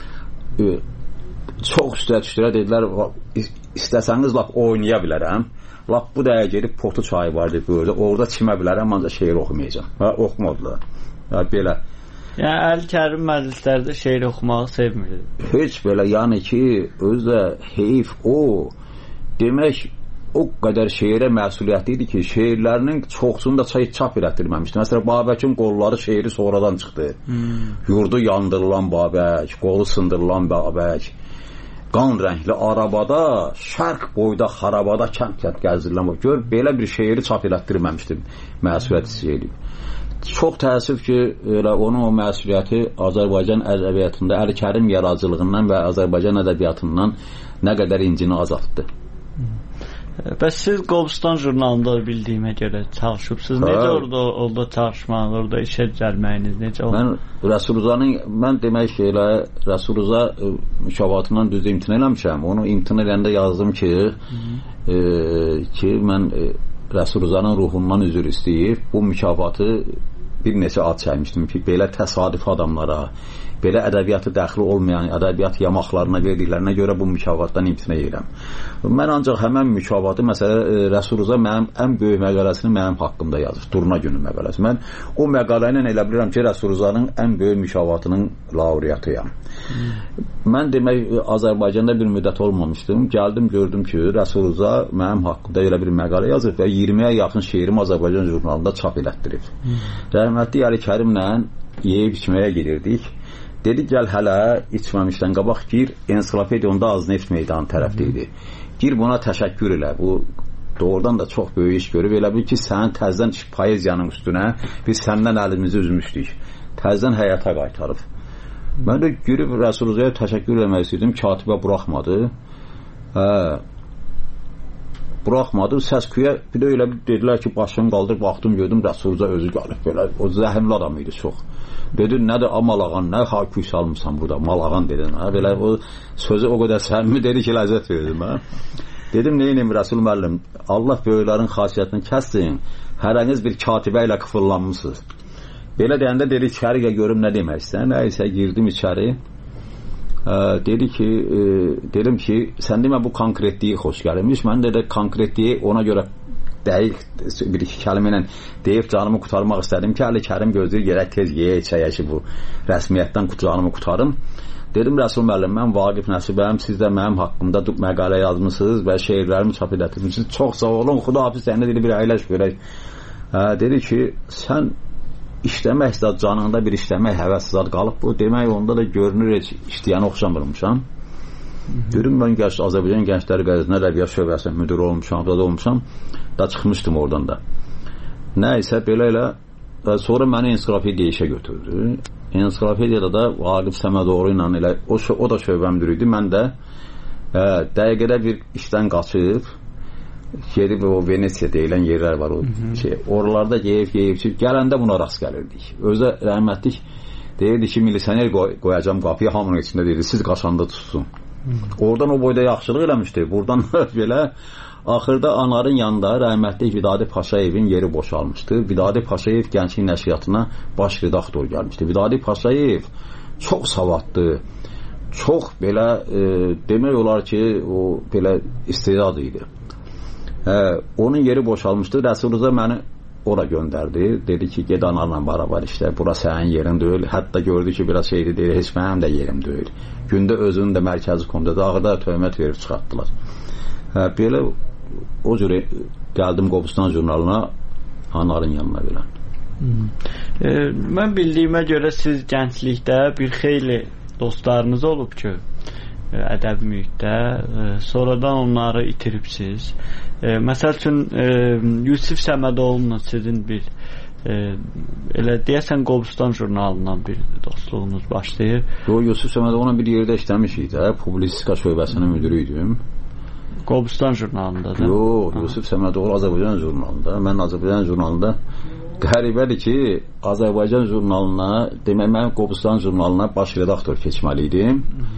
Speaker 3: Çox üstə dedilər, istəsəniz lap oynaya bilərəm. Lap bu dəqiqə gedib Potu çayı vardı böyle, orada çimə bilərəm, ancaq şeir oxumayacam. Oxumadılar. Belə.
Speaker 10: Yəni Əli Kərim məclislərdə şeir oxumağı sevmirdi.
Speaker 3: Heç belə, yəni ki, özü heyf o, demək o qədər şeirə məsuliyyətli idi ki, şeirlərinin çoxsunu da çap elətdirməmişdi. Məsələn, Babəkin qolları şeiri sonradan çıxdı. Yurdu yandırılan Babək, qolu sındırılan Babək, qan rəngli arabada, şərq boyda xarabada kənd gəzirilən. Gör, belə bir şeiri çap elətdirməmişdi, məsuliyyət eləyib. Çox təəssüf ki, onun o məsuliyyəti Azərbaycan ədəbiyyatında Əli Kərim yaradıcılığından və Azərbaycan ədəbiyyatından nə qədər incini azaltdı.
Speaker 10: Bəs siz Qobustan jurnalında bildiyimə görə çalışıbsınız. Necə orada çalışmağınız, orada işə gəlməyiniz necə oldu?
Speaker 3: Mən Rəsuluzanın, mən demək ki, Rəsuluza mükafatından düzdür imtina eləmişəm. Onu imtina edəndə yazdım ki, mən Rəsuluzanın ruhundan üzr istəyib bu mükafatı bir neçə ad çəkmişdim ki, belə təsadüf adamlara, belə ədəbiyyatı dəxli olmayan, ədəbiyyat yamaqlarına verdiklərinə görə bu mükafatdan imtina edirəm. Mən ancaq həmən mükafatı, məsələ Rəsuluza mənim ən böyük məqaləsini mənim haqqımda yazır, Durna günü məqaləsi. Mən o məqalə ilə elə bilirəm ki, Rəsuluzanın ən böyük mükafatının laureatıyam. Mən demək, Azərbaycanda bir müddət olmamışdım. Gəldim, gördüm ki, Rəsuluza mənim haqqımda elə bir məqalə yazır və 20-yə yaxın şeirim Azərbaycan jurnalında çap elətdirib. Rəhmətli Əli Kərimlə yeyib içməyə girirdik. Dedi, gəl hələ içməmişdən qabaq gir, ensiklopediya onda Azneft meydanı tərəfdə idi. Gir buna təşəkkür elə. Bu doğrudan da çox böyük iş görüb. Elə bil ki, sənin təzdən poeziyanın üstünə biz səndən əlimizi üzmüşdük. Təzdən həyata qaytarıb. Mən də girib Rəsuluzaya təşəkkür eləmək istəyirdim. Katibə buraxmadı. Buraxmadı. Səsküyə bir də elə dedilər ki, başını qaldırıb baxdım, gördüm Rəsuluza özü gəlib belə. O zəhimli adam idi çox. Dedi, nədir malağan, nə hakü salmışsan burada, malağan dedin. Belə o sözü o qədər səmimi dedi ki, ləzzət verdim. Dedim, neyim Rəsul müəllim, Allah böyüklərin xasiyyətini kəssin, hərəniz bir katibə ilə qıfırlanmışsınız. Belə deyəndə dedi, içəriyə görüm nə demək istəyən. Nəysə girdim içəri. Dedim ki, sən demə bu konkretliyi xoş gəlirmiş. Mən də konkretliyi ona görə dəqiq bir-iki kəlmə ilə deyib canımı qutarmaq istədim ki, Əli Kərim gözləyir, gerək tez yeyə içəyə ki, bu rəsmiyyətdən canımı qutarım. Dedim, Rəsul müəllim, mən Vaqif Nəsibəm, siz də mənim haqqımda məqalə yazmışsınız və şeirlərimi çap edətmişsiniz. Çox sağ olun, xudahafiz səndə dedi, bir əyləş görək. Dedi ki, sən işləmək zat canında bir işləmək həvəs zat qalıb bu. Demək, onda da görünür heç işləyəni oxşamırmışam. Dedim, mən Azərbaycan Gəncləri Qəzetinin Ədəbiyyat şöbəsinin müdürü olmuşam, da olmuşam. Da çıxmışdım oradan da. Nəysə, belə elə. Sonra məni ensiklopediya işə götürdü. Ensiklopediyada da Vaqif Səmədoğlu ilə elə, o da şöbə müdürü idi. Mən də dəqiqədə bir işdən qaçıb, gedib o Venesiya deyilən yerlər var, oralarda yeyib, gələndə buna rast gəlirdik. Özü rəhmətlik deyirdi ki, milisioner qoyacam qapıya, hamının içində deyirdi, siz qaçanda tutsun. Oradan o boyda yaxşılıq eləmişdi. Buradan belə axırda anarın yanında rəhmətlik Vidadi Paşayevin yeri boşalmışdı. Vidadi Paşayev Gənclik Nəşriyyatına baş redaktor gəlmişdi. Vidadi Paşayev çox savadlı, çox belə demək olar ki, o belə istedad idi. Onun yeri boşalmışdı. Rəsuluza məni ora göndərdi. Dedi ki, ged anarla barabar işlə. Bura sənin yerin deyil. Hətta gördü ki, biraz şeydi deyil. Heç mənim də yerim deyil. Gündə özünün də mərkəzi komitədə ağırda töhmət verib çıxartdılar. Belə o cürə gəldim Qobustan jurnalına, anarın yanına belə.
Speaker 10: Mən bildiyimə görə siz gənclikdə bir xeyli dostlarınız olub ki, ədəbi mühitdə, sonradan onları itiribsiz. Məsəl üçün Yusif Səmədoğlu'nun sizin bir elə deyəsən Qobustan jurnalından bir dostluğunuz başlayır.
Speaker 3: Yusif Səmədoğlu'na bir yerdə işləmişik də, publisistika şöbəsinin müdürü idim.
Speaker 10: Qobustan jurnalında da?
Speaker 3: Yox, Yusuf Səmədoğlu Azərbaycan jurnalında. Mən Azərbaycan jurnalında qəribədir ki, Azərbaycan jurnalına, demək mən Qobustan jurnalına baş redaktor keçməli idim.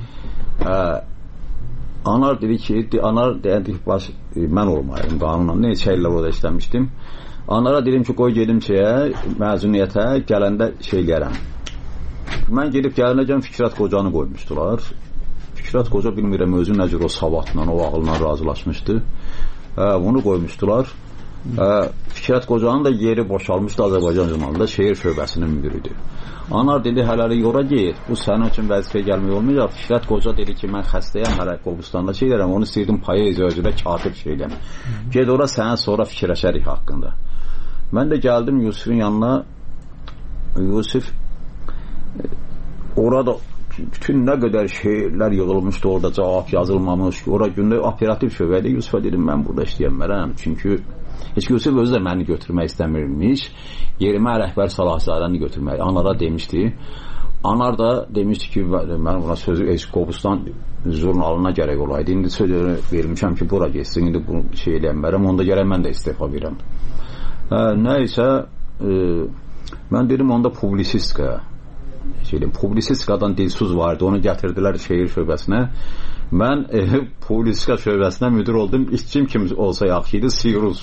Speaker 3: Anar dedi ki, mən olmayayım qanunla, neçə illər orada işləmişdim. Anlara dedim ki, qoy gedim məzuniyyətə, gələndə eləyərəm. Mən gedib gələnəcən Fikrət Qocanı qoymuşdular. Fikrət Qoca bilmirəm özü nə cür o savadla, o ağılla razılaşmışdı. Bunu qoymuşdular. Fikrət Qocanın da yeri boşalmışdı Azərbaycan jurnalında, şeir şöbəsinin müdürüdür. Anar dedi, hələlik ora geyir, bu sənin üçün vəzifəyə gəlmək olmayacaq. Fikrət Qoca dedi ki, mən xəstəyəm, hələ Qobustanda şeylərəm, onu istəyirdim poeziya özülə katib şeyləm. Ged ora, sənə sonra fikirləşərik haqqında. Mən də gəldim Yusif'in yanına. Yusif orada bütün nə qədər şeylər yığılmışdı, orada cavab yazılmamış, orada gündə operativ şöbədə. Yusif'ə dedim, mən burada işləyənmərəm, çünki heç Yusif özü də məni götürmək istəmirmiş, yerimə rəhbər Salahzadəni götürmək. Anara demişdi. Anar da demişdi ki, mən ona sözü Qobustan jurnalına gərək olaydı. İndi söz vermişəm ki, bura geçsin, indi bunu şey eləyənmərəm, onda gərək mən də istifa verəm. Nəysə, mən dedim, onda publisistika, publisistikadan dilsuz vardı, onu gətirdilər şeir şöbəsinə. Mən publisistika şöbəsinə müdür oldum, işçim kim olsa yaxşıydı, Sirus.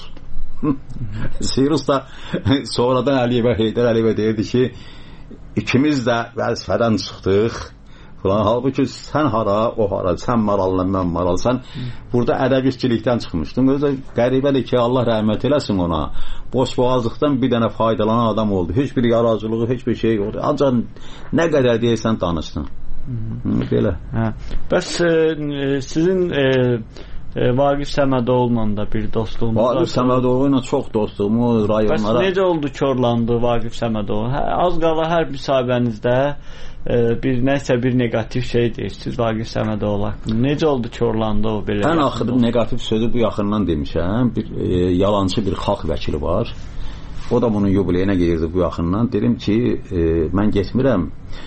Speaker 3: Sirus da sonradan Heydər Əliyevə deyirdi ki, ikimiz də vəzifədən çıxdıq falan. Halbuki sən hara, o hara, sən maralına, mən maral, sən burada ədəbiyyatçilikdən çıxmışdın. Özü qəribədir ki, Allah rəhmət eləsin ona. Boşboğazlıqdan bir dənə faydalanan adam oldu. Heç bir yaracılığı, heç bir şey oldu. Ancaq nə qədər deyirsən danışdın. Belə.
Speaker 10: Bəs sizin Vaqif Səmədoğlu'la da bir dostluğunuz var.
Speaker 3: Vaqif Səmədoğlu'yla çox dostluğumuz rayonlara.
Speaker 10: Bəs necə oldu korlandı Vaqif Səmədoğlu? Az qala hər müsahibənizdə nəsə bir negativ şey deyirsiniz Vaqif Səmədoğlu haqqında. Necə oldu korlandı o belə?
Speaker 3: Ən axırı negativ sözü bu yaxından demişəm. Bir yalancı bir xalq vəkili var. O da bunun yubileyinə gelirdi bu yaxından. Dedim ki, mən getmirəm.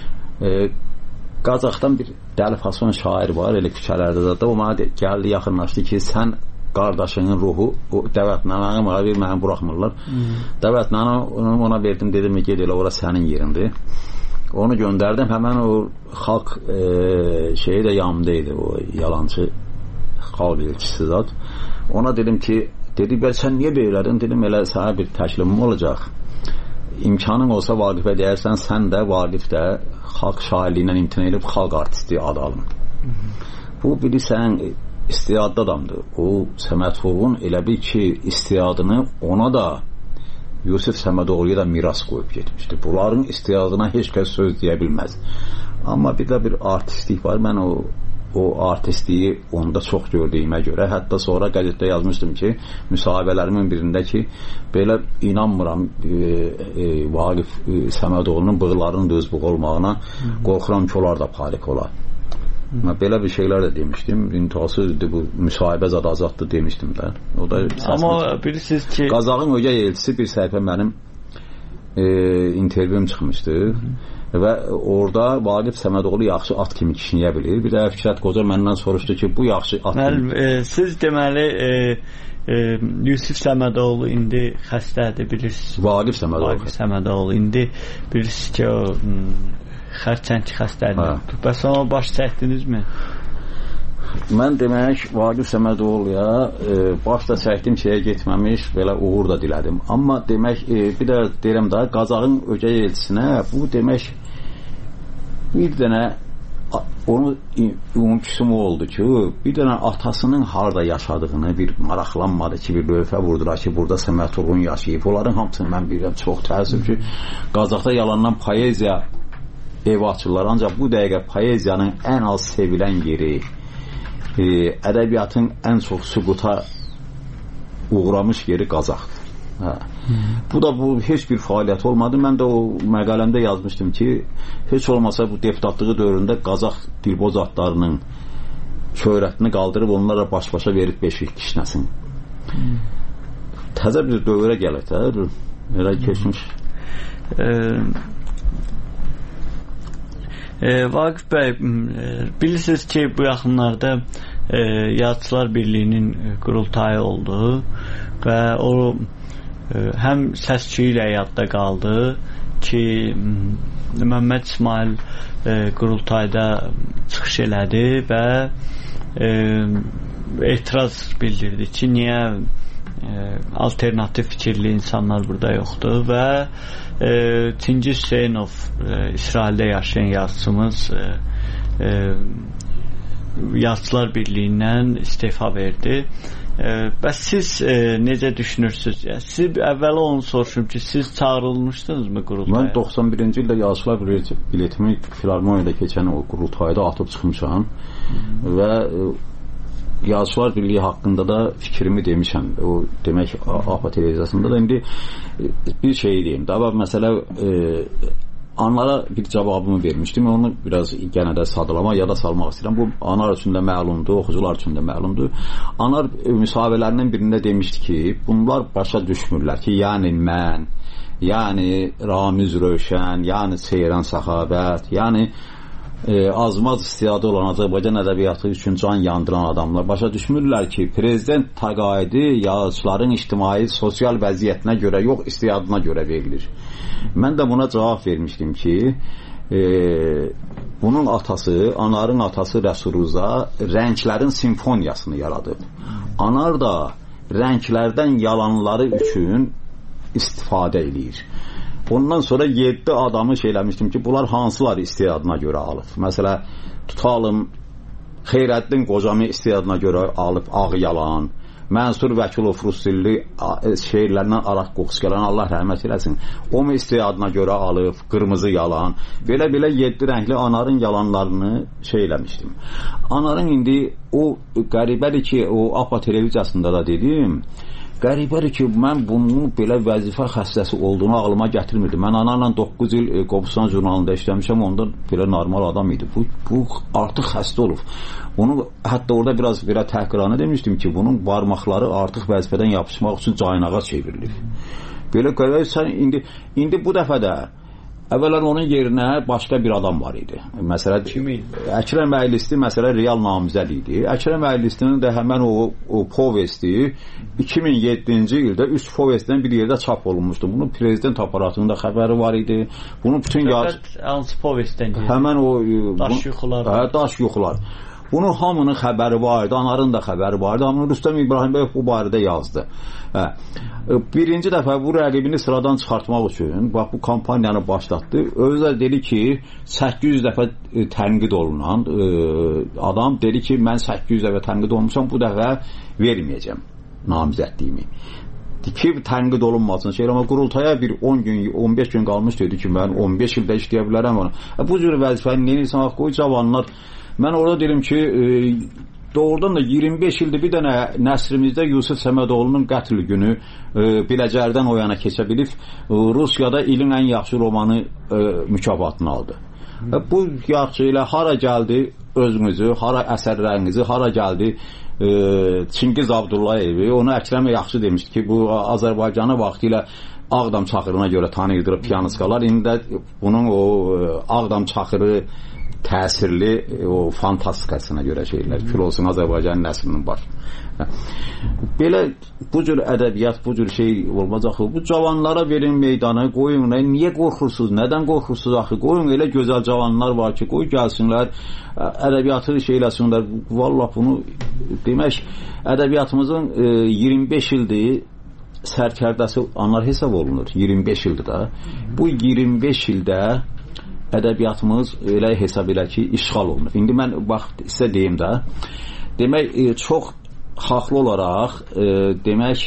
Speaker 3: Qazaxdan bir Dəli Fason şair var, elə küçələrdə də. O mənə gəldi, yaxınlaşdı ki, sən qardaşının ruhu, o dəvətnaməni mənə buraxmırlar. Dəvətnaməni ona verdim, dedim, ged elə, ora sənin yerindir. Onu göndərdim, həmən o xalq şeyi də yanımdaydı, o yalancı xalq elçisi zat. Ona dedim ki, dedi, sən niyə beylədin? Dedim, elə sənə bir təklimim olacaq. İmkanın olsa Vaqifə deyərsən, sən də Vaqif də xalq şairliyindən imtina edib xalq artisti adı alın. Bu bilirsən istiyadlı adamdır. O Səməd Vurğun elə bil ki, istiyadını ona da Yusif Səmədoğlu'ya da miras qoyub getmişdi. Bunların istiyadına heç kəs söz deyə bilməz. Amma bir də bir artistlik var. Mən o artistliyi onda çox gördüyümə görə, hətta sonra qəzetdə yazmışdım ki, müsahibələrimin birində ki, belə inanmıram Vaqif Səmədoğlu'nun bığlarının düz bığ olmağına, qorxuram ki, onlar da parik olar. Belə bir şeylər də demişdim. İntihasızdır, bu müsahibə zad azaddır demişdim də. O da
Speaker 10: amma bilirsiniz ki,
Speaker 3: Qazaxın ögey elçisi bir səhifə mənim intervyum çıxmışdı. Və orada Vaqif Səmədoğlu yaxşı at kimi kişniyə bilir. Bir də Fikrət Qoca məndən soruşdu ki, bu yaxşı at kimi.
Speaker 10: Siz deməli Yusif Səmədoğlu indi xəstədir, bilirsiniz.
Speaker 3: Vaqif
Speaker 10: Səmədoğlu indi bilirsiniz ki, o xərçəng xəstəliyi. Bəs ona baş çəkdinizmi?
Speaker 3: Mən demək Vaqif Səmədoğlu'ya başda çəkdim şeyə getməmiş, belə uğur da dilədim. Amma demək bir də deyirəm daha Qazaxın ögey elçisinə bu demək bir dənə onun umumküsümü oldu ki, bir dənə atasının harda yaşadığını bir maraqlanmadı ki, bir lövhə vurdular ki, burada Səməd Vurğun yaşayıb. Onların hamısını mən bilirəm, çox təəssüf ki, Qazaxda yalandan poeziya ev açırlar. Ancaq bu dəqiqə poeziyanın ən az sevilən yeri, ədəbiyyatın ən çox süquta uğramış yeri Qazaxdır. Bu da heç bir fəaliyyət olmadı. Mən də o məqaləmdə yazmışdım ki, heç olmasa bu deputatlığı dövründə Qazax dilboz adlarının şöhrətini qaldırıb onlara baş-başa verib beşik kişnəsin. Təzə bir dövrə gələk də, elə keçmiş.
Speaker 10: Vaqif bəy, bilirsiniz ki, bu yaxınlarda Yazıçılar Birliyinin qurultayı oldu və o həm səs-küyü ilə yadda qaldı ki, Məhəmməd İsmail qurultayda çıxış elədi və etiraz bildirdi ki, niyə alternativ fikirli insanlar burada yoxdur və Çingiz Hüseynov, İsraildə yaşayan yazıçımız, Yazıçılar Birliyindən istefa verdi. Bəs siz necə düşünürsünüz? Siz əvvəla onu soruşum ki, siz çağırılmışdınızmı qurultaya?
Speaker 3: Mən 91-ci ildə Yazıçılar biletimi Filarmoniyada keçən o qurultayda atıb çıxmışam və Yazıçılar Birliyi haqqında da fikrimi demişəm. O demək APA televiziyasında da indi bir şey deyim. Daha məsələ anlara bir cavabımı vermişdim. Onu biraz yenə də sadalama, yada salmaq istəyirəm. Bu anar üçün də məlumdur, oxucular üçün də məlumdur. Anar müsahibələrinin birində demişdi ki, bunlar başa düşmürlər ki, yəni mən, yəni Ramiz Rövşən, yəni Seyran Səxavət, yəni azmaz istidadı olan Azərbaycan ədəbiyyatı üçün can yandıran adamlar başa düşmürlər ki, prezident təqaüdü yazıçıların ictimai, sosial vəziyyətinə görə yox, istidadına görə verilir. Mən də buna cavab vermişdim ki, bunun atası, Anarın atası Rəsuluzda rənglərin simfoniyasını yaradıb. Anar da rənglərdən yalanları üçün istifadə edir. Ondan sonra 7 adamı eləmişdim ki, bunlar hansılar istidadına görə alıb. Məsələ, tutalım, Xeyrəddin Qocamı istidadına görə alıb ağ yalan, Mənsur Vəkilov Rusdilli şeirlərindən araq qoxusu gələn, Allah rəhmət eləsin, o mu istidadına görə alıb, qırmızı yalan, belə-belə 7 rəngli Anarın yalanlarını eləmişdim. Anarın indi o qəribədir ki, o APA televiziyasında da dedim, qəribədir ki, mən bunun belə vəzifə xəstəsi olduğunu ağlıma gətirmirdim. Mən Anarla 9 il Qobustan jurnalında işləmişəm, onda belə normal adam idi. Bu artıq xəstə olub. Bunu hətta orada biraz belə təhqirana demişdim ki, bunun barmaqları artıq vəzifədən yapışmaq üçün caynağa çevrilir. Belə qəribədir, sən indi bu dəfə də əvvələn onun yerinə başqa bir adam var idi. Məsələ Əkrəm Əylisti məsələ real namizəd idi. Əkrəm Əylistinin də həmən o povesti 2007-ci ildə 3 povestdən bir yerdə çap olunmuşdu. Bunun prezident aparatının da xəbəri var idi. Bunun bütün
Speaker 10: hansı povestdən deyir?
Speaker 3: Həmən o
Speaker 10: daş yuxular.
Speaker 3: Daş yuxular. Bunun hamının xəbəri var idi, Anarın da xəbəri var idi. Amma Rüstəm İbrahimbəyev bu barədə yazdı. Birinci dəfə bu rəqibini sıradan çıxartmaq üçün bax bu kampaniyanı başlatdı. Özü də dedi ki, 800 dəfə tənqid olunan adam dedi ki, mən 800 dəfə tənqid olmuşam, bu dəfə verməyəcəm namizədliyimi. Ki, tənqid olunmasın şey, amma qurultaya bir 10 gün, 15 gün qalmış dedi ki, mən 15 ildə işləyə bilərəm onu. Bu cür vəzifəni neyirsən, qoy cavanlar. Mən orada dedim ki, doğrudan da 25 ildir bir dənə nəsrimizdə Yusuf Səmədoğlu'nun qətl günü Biləcərdən o yana keçə bilib, Rusiyada ilin ən yaxşı romanı mükafatını aldı. Bu yaxşı ilə hara gəldi özünüzü, hara əsərlərinizi, hara gəldi Çingiz Abdullayevi, onu Əkrəm yaxşı demişdi ki, bu Azərbaycanı vaxtı ilə Ağdam Çaxırına görə tanıyırdı piyanistkalar, indi də bunun o Ağdam Çaxırı təsirli o fantastikasına görə şeylər. Kül olsun Azərbaycan nəslinin başı. Belə bu cür ədəbiyyat, bu cür şey olmaz axı. Bu cavanlara verin meydanı, qoyun. Niyə qorxursunuz? Nədən qorxursunuz axı? Qoyun, elə gözəl cavanlar var ki, qoy gəlsinlər, ədəbiyyatı şeyləsinlər. Vallahi bunu demək, ədəbiyyatımızın 25 ildir sərkərdəsi Anar hesab olunur. 25 ildir da. Bu 25 ildə ədəbiyyatımız elə hesab elə ki, işğal olunur. İndi mən bax sizə deyim də, demək çox haqlı olaraq demək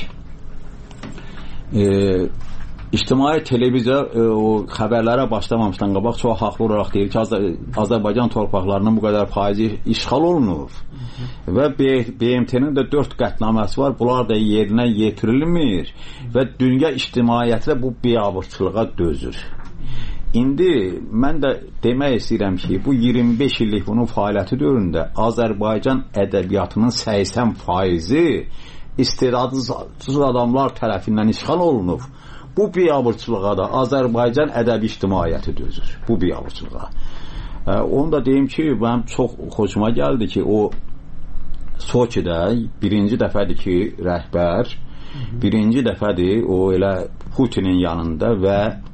Speaker 3: ictimai televiziya o xəbərlərə başlamamışdan qabaq çox haqlı olaraq deyir ki, Azərbaycan torpaqlarının bu qədər faizi işğal olunur və BMT-nin də 4 qətnaməsi var, bunlar da yerinə yetirilmir və dünya ictimaiyyəti bu biabırçılığa dözür. İndi mən də demək istəyirəm ki, bu 25 illik bunun fəaliyyəti dövründə Azərbaycan ədəbiyyatının 80% istedadsız adamlar tərəfindən işğal olunub. Bu biabırçılığa da Azərbaycan ədəbi ictimaiyyəti dözür. Bu biabırçılığa. Onu da deyim ki, mənim çox xoşuma gəldi ki, o Soçidə birinci dəfədir ki, rəhbər birinci dəfədir o elə Putinin yanında və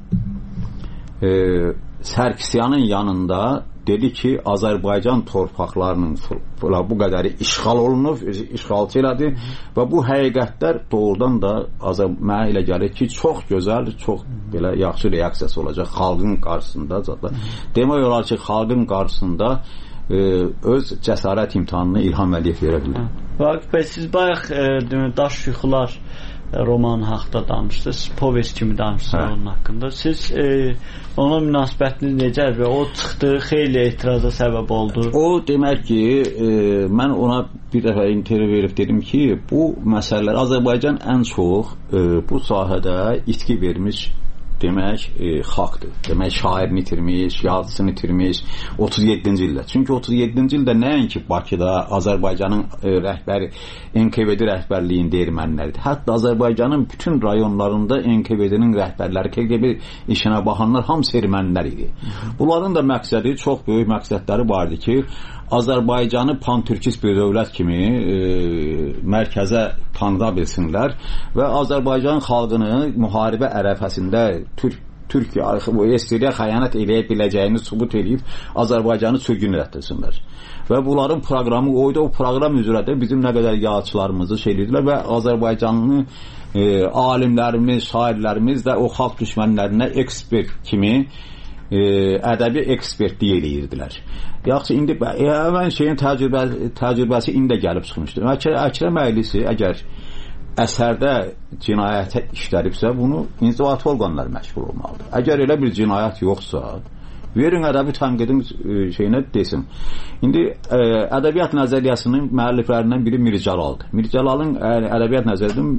Speaker 3: Sərkisyanın yanında dedi ki, Azərbaycan torpaqlarının bu qədəri işğal olunub, işğalçı elədi və bu həqiqətlər doğrudan da mənə elə gəlir ki, çox gözəl, çox belə yaxşı reaksiyası olacaq xalqın qarşısında. Demək olar ki, xalqın qarşısında öz cəsarət imtahanını İlham Əliyev verə bilər.
Speaker 10: Vaqif bəy, siz bayaq Daş Yuxular roman haqda danışdınız, povest kimi danışdınız onun haqqında. Siz ona münasibətiniz necədir və o çıxdı, xeyli etiraza səbəb oldu? O
Speaker 3: demək ki, mən ona bir dəfə intervyu verib dedim ki, bu məsələlər Azərbaycan ən çox bu sahədə itki vermiş demək xalqdır. Demək şairini itirmiş, yazısını itirmiş 37-ci ildə. Çünki 37-ci ildə nəinki Bakıda Azərbaycanın rəhbəri NKVD rəhbərliyində ermənilərdir. Hətta Azərbaycanın bütün rayonlarında NKVD-nin rəhbərləri, KGB işinə baxanlar hamısı ermənilər idi. Bunların da məqsədi, çox böyük məqsədləri vardı ki, Azərbaycanı pan-türkist bir dövlət kimi mərkəzə tanıda bilsinlər və Azərbaycan xalqını müharibə ərəfəsində Türkiyə Suriya xəyanət eləyə biləcəyini sübut edib Azərbaycanı sürgün etdirsinlər. Və bunların proqramı oydu, o proqram üzrə də bizim nə qədər yazıçılarımızı edirdilər və Azərbaycanlı alimlərimiz, şairlərimiz də o xalq düşmənlərinə ekspert kimi ədəbi ekspertlik eləyirdilər. Yaxşı, indi həmən şeyin təcrübəsi indi gəlib çıxmışdır. Əkrəm Əylisi əgər əsərdə cinayətə işləribsə, bunu inzibati orqanlar məşğul olmalıdır. Əgər elə bir cinayət yoxsa, verin ədəbi tənqidin şeyinə desin. İndi ədəbiyyat nəzəriyyəsinin müəlliflərindən biri Mir Cəlaldır. Mir Cəlalın ədəbiyyat nəzəriyyəsinin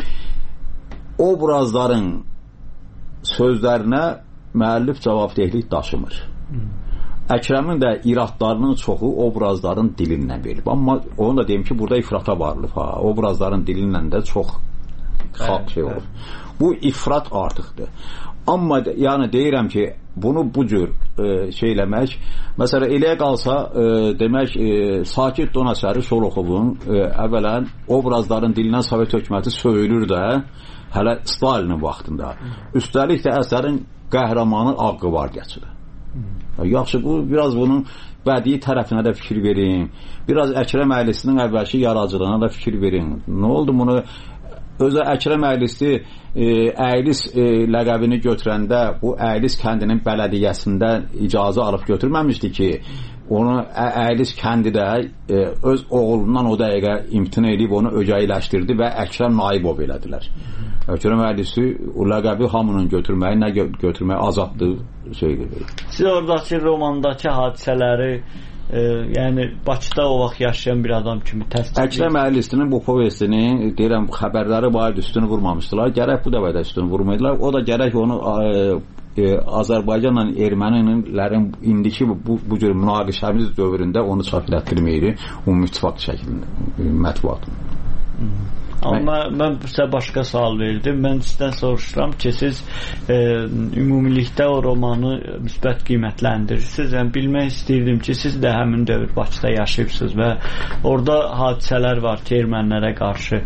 Speaker 3: obrazların sözlərinə müəllif cavabdehlik daşımır. Əkrəmin də iradlarının çoxu obrazların dilindən verilib. Amma onu da deyim ki, burada ifrata varılıb. Obrazların dilindən də çox xalq şey olur. Bu ifrat artıqdır. Amma yəni deyirəm ki, bunu bu cür şeyləmək, məsələn, eləyə qalsa demək, Sakit Donaçəri Şoloxovun əvvələn obrazların dilindən Sovet hökuməti söyülür də hələ Stalinin vaxtında. Üstəlik də əsərin qəhrəmanı Ağqı var geçirir. Yaxşı, bu biraz bunun bədii tərəfinə də fikir verin. Biraz Əkrəm Əylisinin əvvəlki yaradıcılığına da fikir verin. Nə oldu bunu? Özü Əkrəm Əylisi Əylis ləqəbini götürəndə bu Əylis kəndinin bələdiyyəsində icazə alıb götürməmişdi ki, onu Əylis kəndi də öz oğlundan o dəqiqə imtina edib onu ögəyləşdirdi və Əkrəm Naibov elədilər. Əkrəm Əylisi o ləqəbi hamının götürməyi, nə götürməyi azaddır şeydir.
Speaker 10: Siz oradakı romandakı hadisələri yəni Bakıda o vaxt yaşayan bir adam kimi təsdiq edir.
Speaker 3: Əkrəm Əylisinin bu povestini deyirəm, xəbərləri var, üstünü vurmamışdılar. Gərək bu dəfə də üstünü vurmaydılar. O da gərək onu Azərbaycanla ermənilərin indiki bu cür münaqişəmiz dövründə onu çap etdirməyir. Ümumi İttifaq şəklində mətbuatın.
Speaker 10: Amma mən sizə başqa sual verdim. Mən sizdən soruşuram ki, siz ümumilikdə o romanı müsbət qiymətləndirirsiniz. Yəni bilmək istəyirdim ki, siz də həmin dövr Bakıda yaşayıbsınız və orada hadisələr var ki, ermənilərə qarşı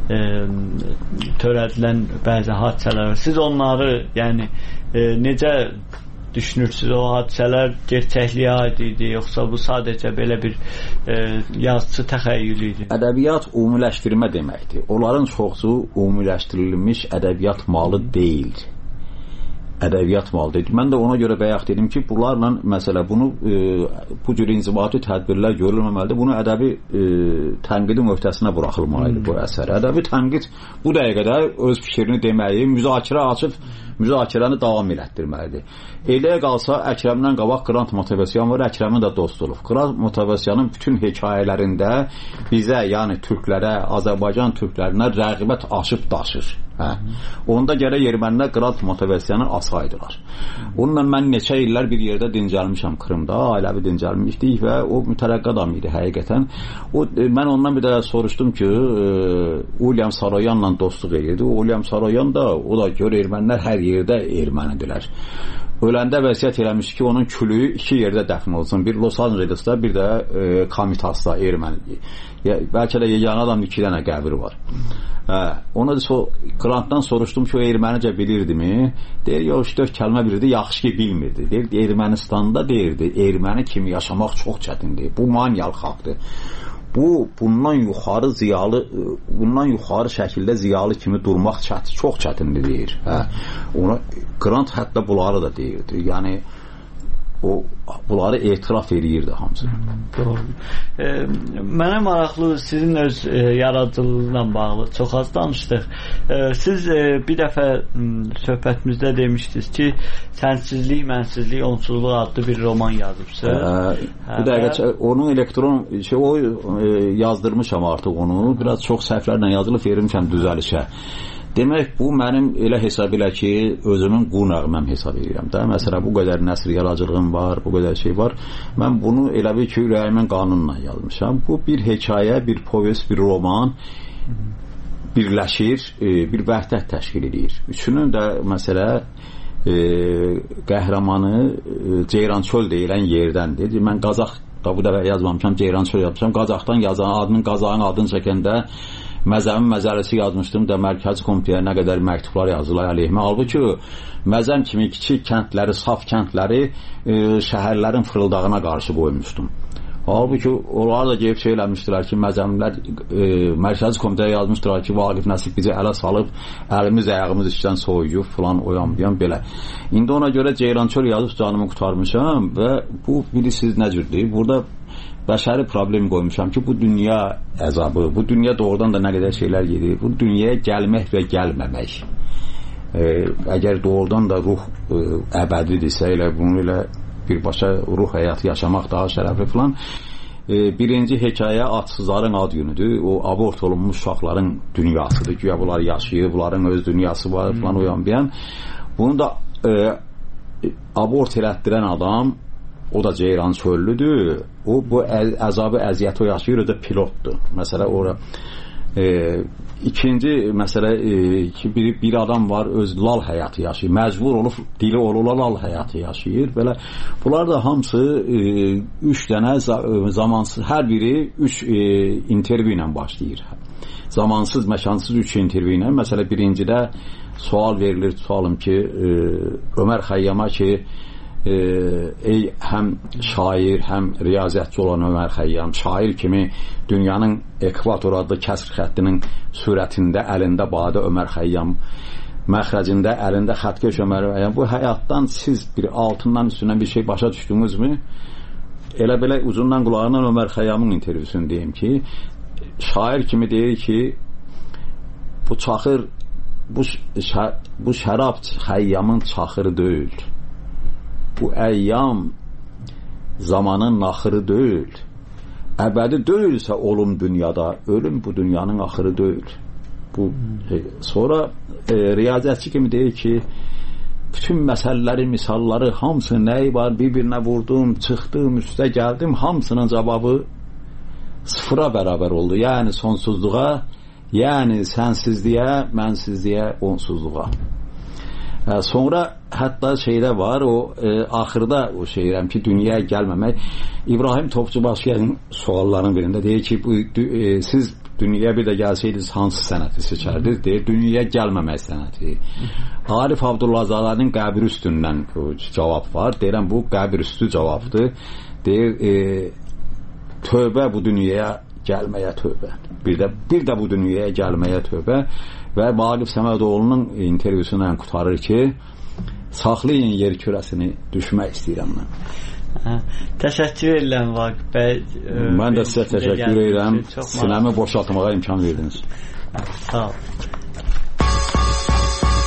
Speaker 10: törədilən bəzi hadisələr var. Siz onları yəni necə düşünürsünüz? O hadisələr gerçəkliyə aid idi, yoxsa bu sadəcə belə bir yazıcı təxəyyül idi?
Speaker 3: Ədəbiyyat ümumiləşdirmə deməkdir. Onların çoxsu ümumiləşdirilmiş ədəbiyyat malı deyil. Ədəbiyyat malıdır. Mən də ona görə bayaq dedim ki, bunlarla məsələ bunu bu cür inzibati tədbirlər görülməməlidir. Bunu ədəbi tənqidin öhdəsinə buraxılmalıdır bu əsər. Ədəbi tənqid bu dəqiqədə öz fikrini deməyi, müzakirə açıb müzakirəni davam elətdirməlidir. Eləyə qalsa Əkrəmdən qabaq Qrant Motivasyan var, Əkrəmin də dost olub. Qrant Motivasyanın bütün hekayələrində bizə, yəni türklərə, Azərbaycan türklərinə rəğbət aşıb daşır. Onda gərək ermənilər qrant motivasiyanı asaydılar. Onunla mən neçə illər bir yerdə dincəlmişəm Krımda, ailəvi dincəlmişdik və o mütərəqqi adam idi həqiqətən. Mən ondan bir də soruşdum ki, William Saroyanla dostluq edirdi. William Saroyan da, o da gör ermənilər hər yerdə ermənidirlər. Öləndə vəsiyyət eləmiş ki, onun külüyü 2 yerdə dəfn olsun. Bir Los Angeles'da, bir də Komitas'da erməni. Bəlkə də yeganə adam 2 dənə qəbri var. Ona da Grantdan soruşdum ki, o ermənicə bilirdimi? Deyir, yox, 3-4 kəlmə bilirdi, yaxşı ki bilmirdi. Deyir, Ermənistanda deyirdi, erməni kimi yaşamaq çox çətindir. Bu manyalı xalqdır. Bundan yuxarı şəkildə ziyalı kimi durmaq çox çətindir deyir. Ona Grant hətta bunları da deyirdi. Yəni o bunları etiraf edirdi hamısı.
Speaker 10: Doğru. Mənə maraqlı sizin öz yaradıcılığınızla bağlı çox az danışdıq. Siz bir dəfə söhbətimizdə demişdiniz ki, sənsizlik, mənsizlik, onsuzluq adlı bir roman yazıbsınız.
Speaker 3: Bir dəqiqə, onun elektron o yazdırmışam artıq onu. Biraz çox səhvlərlə yazılıb vermişəm düzəlişə. Demək, bu mənim elə hesab elə ki, özümün qunağıməm hesab edirəm də. Məsələn, bu qədər nəsr yaradıcılığım var, bu qədər şey var. Mən bunu elə bir ki, ürəyimin qanunla yazmışam. Bu bir hekayə, bir povest, bir roman birləşir, bir vəhdət təşkil edir. Üçünün də məsələ qəhrəmanı Ceyrançöl deyilən yerdəndir. Mən Qazax da bu dəfə yazmamışam, Ceyrançöl yazmışam. Qazaxdan yazan Qazaxın adını çəkəndə Məzəmin məzərəsi yazmışdım da Mərkəzi Komitəyə nə qədər məktublar yazdılar əleyhimə. Halbuki Məzəm kimi kiçik kəndləri, saf kəndləri şəhərlərin fırıldağına qarşı qoymuşdum. Halbuki onlar da gelib şey eləmişdilər ki, Məzəmlər Mərkəzi Komitəyə yazmışdılar ki, Vaqif Nəsib bizi ələ salıb, əlimiz, ayağımız işdən soyuyub, falan oyan belə. İndi ona görə Ceyrançöl yazıb canımı qurtarmışam və bu bilirsiniz nə cürdür? Burada bəşəri problem qoymuşam ki, bu dünya əzabı, bu dünya doğrudan da nə qədər şeylər gedir, bu dünyaya gəlmək və gəlməmək. Əgər doğrudan da ruh əbədidirsə, elə bunu elə birbaşa ruh həyatı yaşamaq daha şərəfli falan. Birinci hekayə atsızların ad günüdür. O abort olunmuş uşaqların dünyasıdır. Güya bunlar yaşayır, bunların öz dünyası var falan uyan. Bunu da abort elətdirən adam, o da Ceyrançöllüdür. O bu əzabı, əziyyəti o yaşayır, o da pilotdur. Məsələ ora ikinci məsələ ki, bir adam var, öz lal həyatı yaşayır. Məcbur olub, dili olula lal həyatı yaşayır. Belə bunlar da hamısı 3 dənə zamansız, hər biri 3 intervyu ilə başlayır. Zamansız, məkansız 3 intervyu ilə. Məsələ birincidə sual verilir, sualım ki, Ömər Xəyyama ki, ey həm şair, həm riyaziyyatçı olan Ömər Xəyyam, şair kimi dünyanın ekvator adlı kəsr xəttinin sürətində əlində badə Ömər Xəyyam, məxrəcində əlində xətkeş Ömər Xəyyam, bu həyatdan siz bir altından üstündən bir şey başa düşdünüzmü? Elə belə uzundan qulağından Ömər Xəyyamın intervyusunu deyim ki, şair kimi deyir ki, bu çaxır, bu şərab Xəyyamın çaxırı deyil. Bu əyyam zamanın naxırı deyil. Əbədi deyilsə olum dünyada, ölüm bu dünyanın axırı deyil. Bu sonra riyaziyyatçı kimi deyir ki, bütün məsələləri, misalları, hamısı nəyi var, bir-birinə vurdum, çıxdım, üstə gəldim, hamısının cavabı sıfıra bərabər oldu. Yəni sonsuzluğa, yəni sənsizliyə, mənsizliyə, onsuzluğa. Sonra hətta şeydə var, o axırda o şeyirəm ki, dünyaya gəlməmək. İbrahim Topçubaşıyanın suallarının birində deyir ki, siz dünyaya bir də gəlsəydiniz hansı sənəti seçərdiniz? Deyir, dünyaya gəlməmək sənəti. Arif Abdullahzadənin qəbir üstündən cavab var. Deyirəm, bu qəbir üstü cavabdır. Deyir, tövbə bu dünyaya gəlməyə tövbə. Bir də bu dünyaya gəlməyə tövbə. Və Vaqif Səmədoğlu'nun intervyusundan qutarır ki, saxlayın yer kürəsini, düşmək istəyirəm mən.
Speaker 10: Təşəkkür edirəm Vaqif bəy.
Speaker 3: Mən də sizə təşəkkür edirəm. Sinəmi boşaltmağa imkan verdiniz.
Speaker 10: Sağ ol.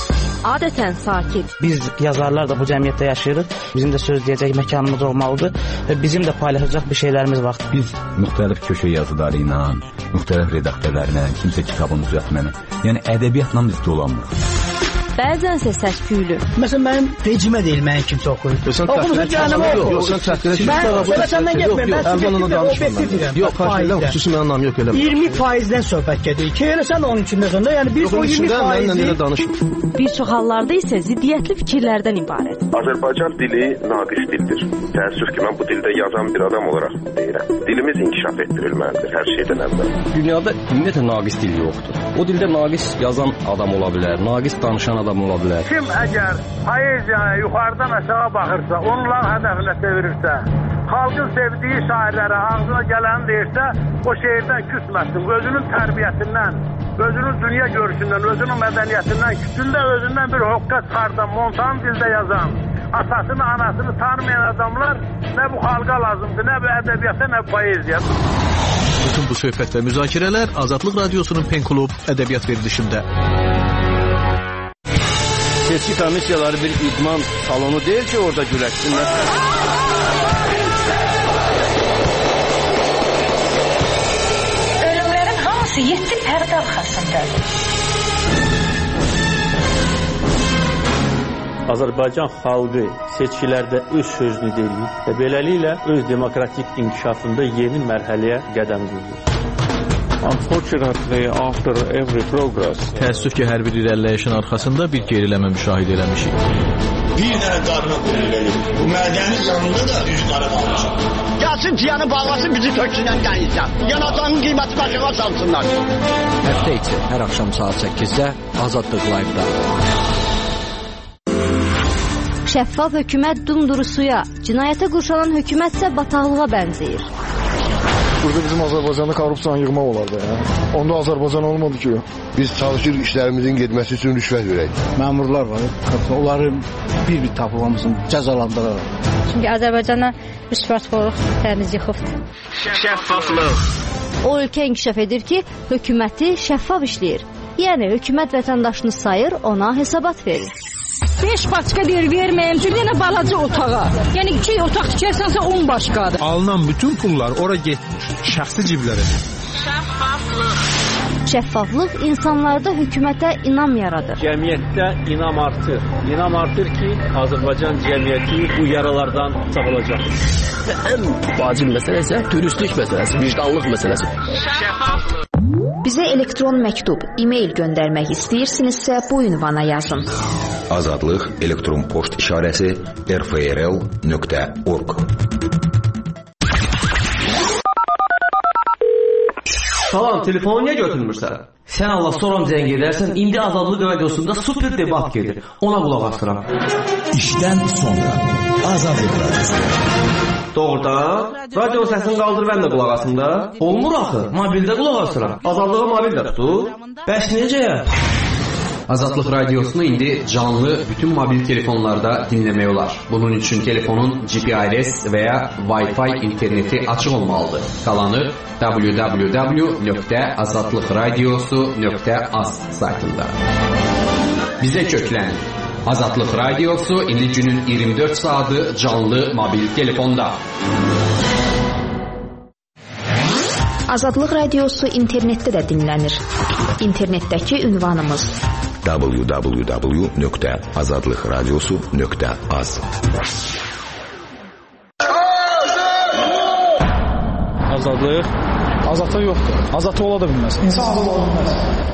Speaker 1: adətən sakit.
Speaker 2: Biz yazarlar da bu cəmiyyətdə yaşayırıq. Bizim də söz deyəcək məkanımız olmalıdır və bizim də paylaşacaq bir şeylərimiz var.
Speaker 11: Biz müxtəlif köşə yazıları ilə, müxtəlif redaktörlərlə, kimsə kitabını düzəltməni, yəni ədəbiyyatla biz dolanmırıq.
Speaker 1: Bəzənsə səs-küylü.
Speaker 4: Məsələn, mənim vecimə deyil, mənim kimsə oxuyur. Oxumusun cəhənnəmə oxuyur.
Speaker 5: Yox, sən təxdirə
Speaker 4: Mən səndən getməyim, mən subjektiv və obyektiv deyirəm.
Speaker 5: Yox, xahiş xüsusi mənim anlamı yox eləmə.
Speaker 4: 20%-dən söhbət gedir. Ki, elə sən onun içindəsən də, yəni biz o 20%-i...
Speaker 1: Bir çox hallarda isə ziddiyyətli fikirlərdən ibarət.
Speaker 6: Azərbaycan dili naqis dildir. Təəssüf ki, mən bu dildə yazan bir adam olaraq deyirəm. Dilimiz inkişaf etdirilməlidir hər şeydən əvvəl.
Speaker 7: Dünyada ümumiyyətlə naqis dil yoxdur. O dildə naqis yazan adam ola bilər, naqis danışan adam ola bilər.
Speaker 8: Kim əgər poeziyaya yuxarıdan aşağı baxırsa, onların hədəfinə çevirirsə, xalqın sevdiyi şairlərə ağzına gələni deyirsə, o şeirdən küsməsin. Özünün tərbiyəsindən, özünün dünya görüşündən, özünün mədəniyyətindən küsün də özündən bir hoqqa çıxardan, montan dildə yazan, atasını, anasını tanımayan adamlar nə bu xalqa lazımdır, nə bu ədəbiyyata, nə bu poeziya.
Speaker 9: Bütün bu söhbət və müzakirələr Azadlıq Radiosunun Pen Klub ədəbiyyat verilişində.
Speaker 12: Seçki komissiyaları bir idman salonu deyil ki, orada güləşsinlər.
Speaker 13: Ölümlərin hamısı 7 pərdə arxasındadır.
Speaker 14: Azərbaycan xalqı seçkilərdə öz sözünü deyir və beləliklə öz demokratik inkişafında yeni mərhələyə qədəm qoyur.
Speaker 15: Unfortunately, after every progress,
Speaker 9: təəssüf ki, hər bir irəliləyişin arxasında bir geriləmə müşahidə eləmişik.
Speaker 16: Bir dənə qarına qoyulur. Bu mədəni yanında da üz qara qalmışıq.
Speaker 17: Gəlsin ciyanı bağlasın, bizi töksünən dənizdən. Yanacağının qiyməti başına salsınlar.
Speaker 18: Həftə içi hər axşam saat 8-də Azadlıq Live-da.
Speaker 19: Şəffaf hökumət dumduru suya, cinayətə qurşanan hökumətsə bataqlığa bənzəyir.
Speaker 20: Burada bizim Azərbaycanda korrupsiyanı yığmaq olardı. Onda Azərbaycan olmadı ki.
Speaker 21: Biz çalışırıq işlərimizin getməsi üçün rüşvət verək.
Speaker 22: Məmurlar var, onların bir tapılmasını cəzalandırırlar.
Speaker 23: Çünki Azərbaycana rüşvətxorluq dəniz yıxıbdır.
Speaker 12: Şəffaflıq.
Speaker 19: O ölkə inkişaf edir ki, hökuməti şəffaf işləyir. Yəni hökumət vətəndaşını sayır, ona hesabat verir.
Speaker 24: 5 başqa deyir, verməyim, bir dənə balaca otağa. Yəni 2 otaq tikərsənsə 10 başqadır.
Speaker 9: Alınan bütün pullar ora getmir, şəxsi ciblərə.
Speaker 19: Şəffaflıq. Şəffaflıq insanlarda hökumətə inam yaradır.
Speaker 14: Cəmiyyətdə inam artır. İnam artır ki, Azərbaycan cəmiyyəti bu yaralardan sağolacaq.
Speaker 18: Ən vacib məsələ isə dürüstlük məsələsi, vicdanlıq məsələsi.
Speaker 19: Şəffaflıq. Bizə elektron məktub, e-mail göndərmək istəyirsinizsə bu ünvana yazın.
Speaker 25: Azadlıq elektron poçt işarəsi rfrl.org.
Speaker 26: Salam, telefonu niyə götürmürsən? Sən Allah soram zəng edərsən, indi Azadlıq Radiosunda super debat gedir. Ona qulaq asıram.
Speaker 27: İşdən sonra Azadlıq Radiosu.
Speaker 26: Doğrudan, radionun səsini qaldır, mən də qulaq asım da. Olmur axı, mobildə qulaq asıram. Azadlığı mobildə tutur. Bəs necə?
Speaker 28: Azadlıq Radiosunu indi canlı bütün mobil telefonlarda dinləmək olar. Bunun üçün telefonun GPRS və ya Wi-Fi interneti açıq olmalıdır. Qalanı www.azadlıqradiosu.az saytında. Bizə köklənin. Azadlıq Radiosu indi günün 24 saatı canlı mobil telefonda.
Speaker 19: Azadlıq Radiosu internetdə də dinlənir. İnternetdəki ünvanımız
Speaker 25: www.azadlıqradiosu.az.
Speaker 22: Azadlıq? Azadlıq yoxdur. Azadlıq ola da bilməz. İnsan azadlıq ola bilməz.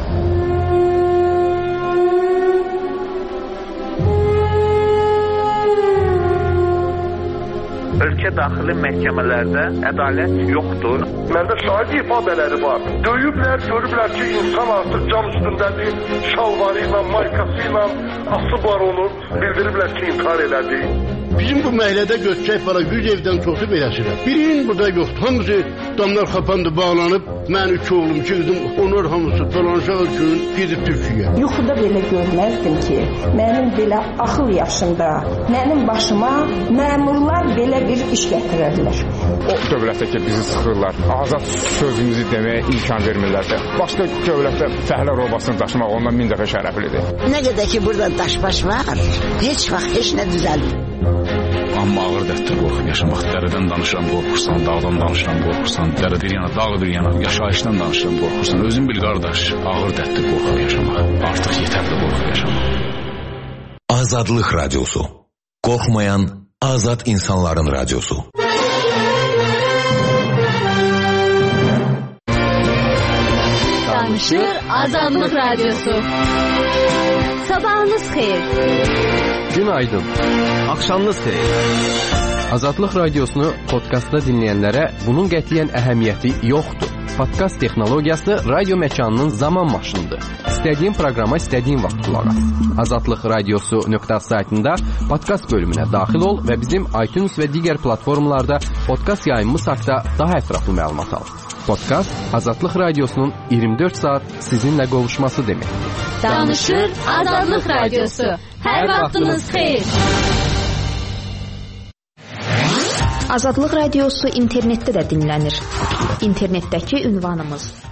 Speaker 8: Ölkə daxili məhkəmələrdə ədalət yoxdur.
Speaker 6: Məndə şahid ifadələri var. Döyüblər, görüblər ki, insan artıq cam üstündədir, şalvarı ilə, maykası ilə asıb var onu. Bildiriblər ki, intihar elədi.
Speaker 1: Bizim bu məhəllədə götürək falan 100 evdən çoxu beləsirəm. Birinin burada yoxdur. Hamısı damlar kapandı, bağlanıb. Mən 2 oğlum, 2 qızım, onlar hamısı dolanacaq üçün gedib Türkiyəyə.
Speaker 2: Yuxuda belə görməzdim ki, mənim belə axıl yaşında, mənim başıma məmurlar belə bir iş gətirərlər.
Speaker 15: O dövlətdə ki, bizi sıxırlar, azad sözümüzü deməyə imkan vermirlər. Başqa dövlətdə fəhlə robasını daşımaq ondan 1000 dəfə şərəflidir.
Speaker 3: Nə qədər ki, burada daş-baş var, heç vaxt heç nə düzəlmir.
Speaker 4: Amma ağır dərddir qorxub yaşamaq. Dərədən danışıram, qorxursan, dağdan danışıram, qorxursan, dərə bir yana, dağ bir yana, yaşayışdan danışıram, qorxursan. Özün bil qardaş, ağır dərddir qorxub yaşamaq. Artıq yetərli qorxub yaşamaq.
Speaker 27: Azadlıq Radyosu. Qorxmayan azad insanların radyosu.
Speaker 19: Danışır Azadlıq Radyosu. Sabahınız xeyir.
Speaker 28: Günaydın. Axşamınız xeyir. Azadlıq Radiosunu podkastda dinləyənlərə bunun qətiyyən əhəmiyyəti yoxdur. Podkast texnologiyası radio məkanının zaman maşınıdır. İstədiyin proqrama istədiyin vaxt qulaq as. Azadlıq Radiosu.az saytında podkast bölümünə daxil ol və bizim iTunes və digər platformalarda podkast yayımımız haqqında daha ətraflı məlumat al. Podkast Azadlıq Radiosunun 24 saat sizinlə qovuşması deməkdir.
Speaker 19: Danışır Azadlıq Radiosu. Hər vaxtınız xeyir.
Speaker 5: Azadlıq Radiosu internetdə də dinlənir. İnternetdəki ünvanımız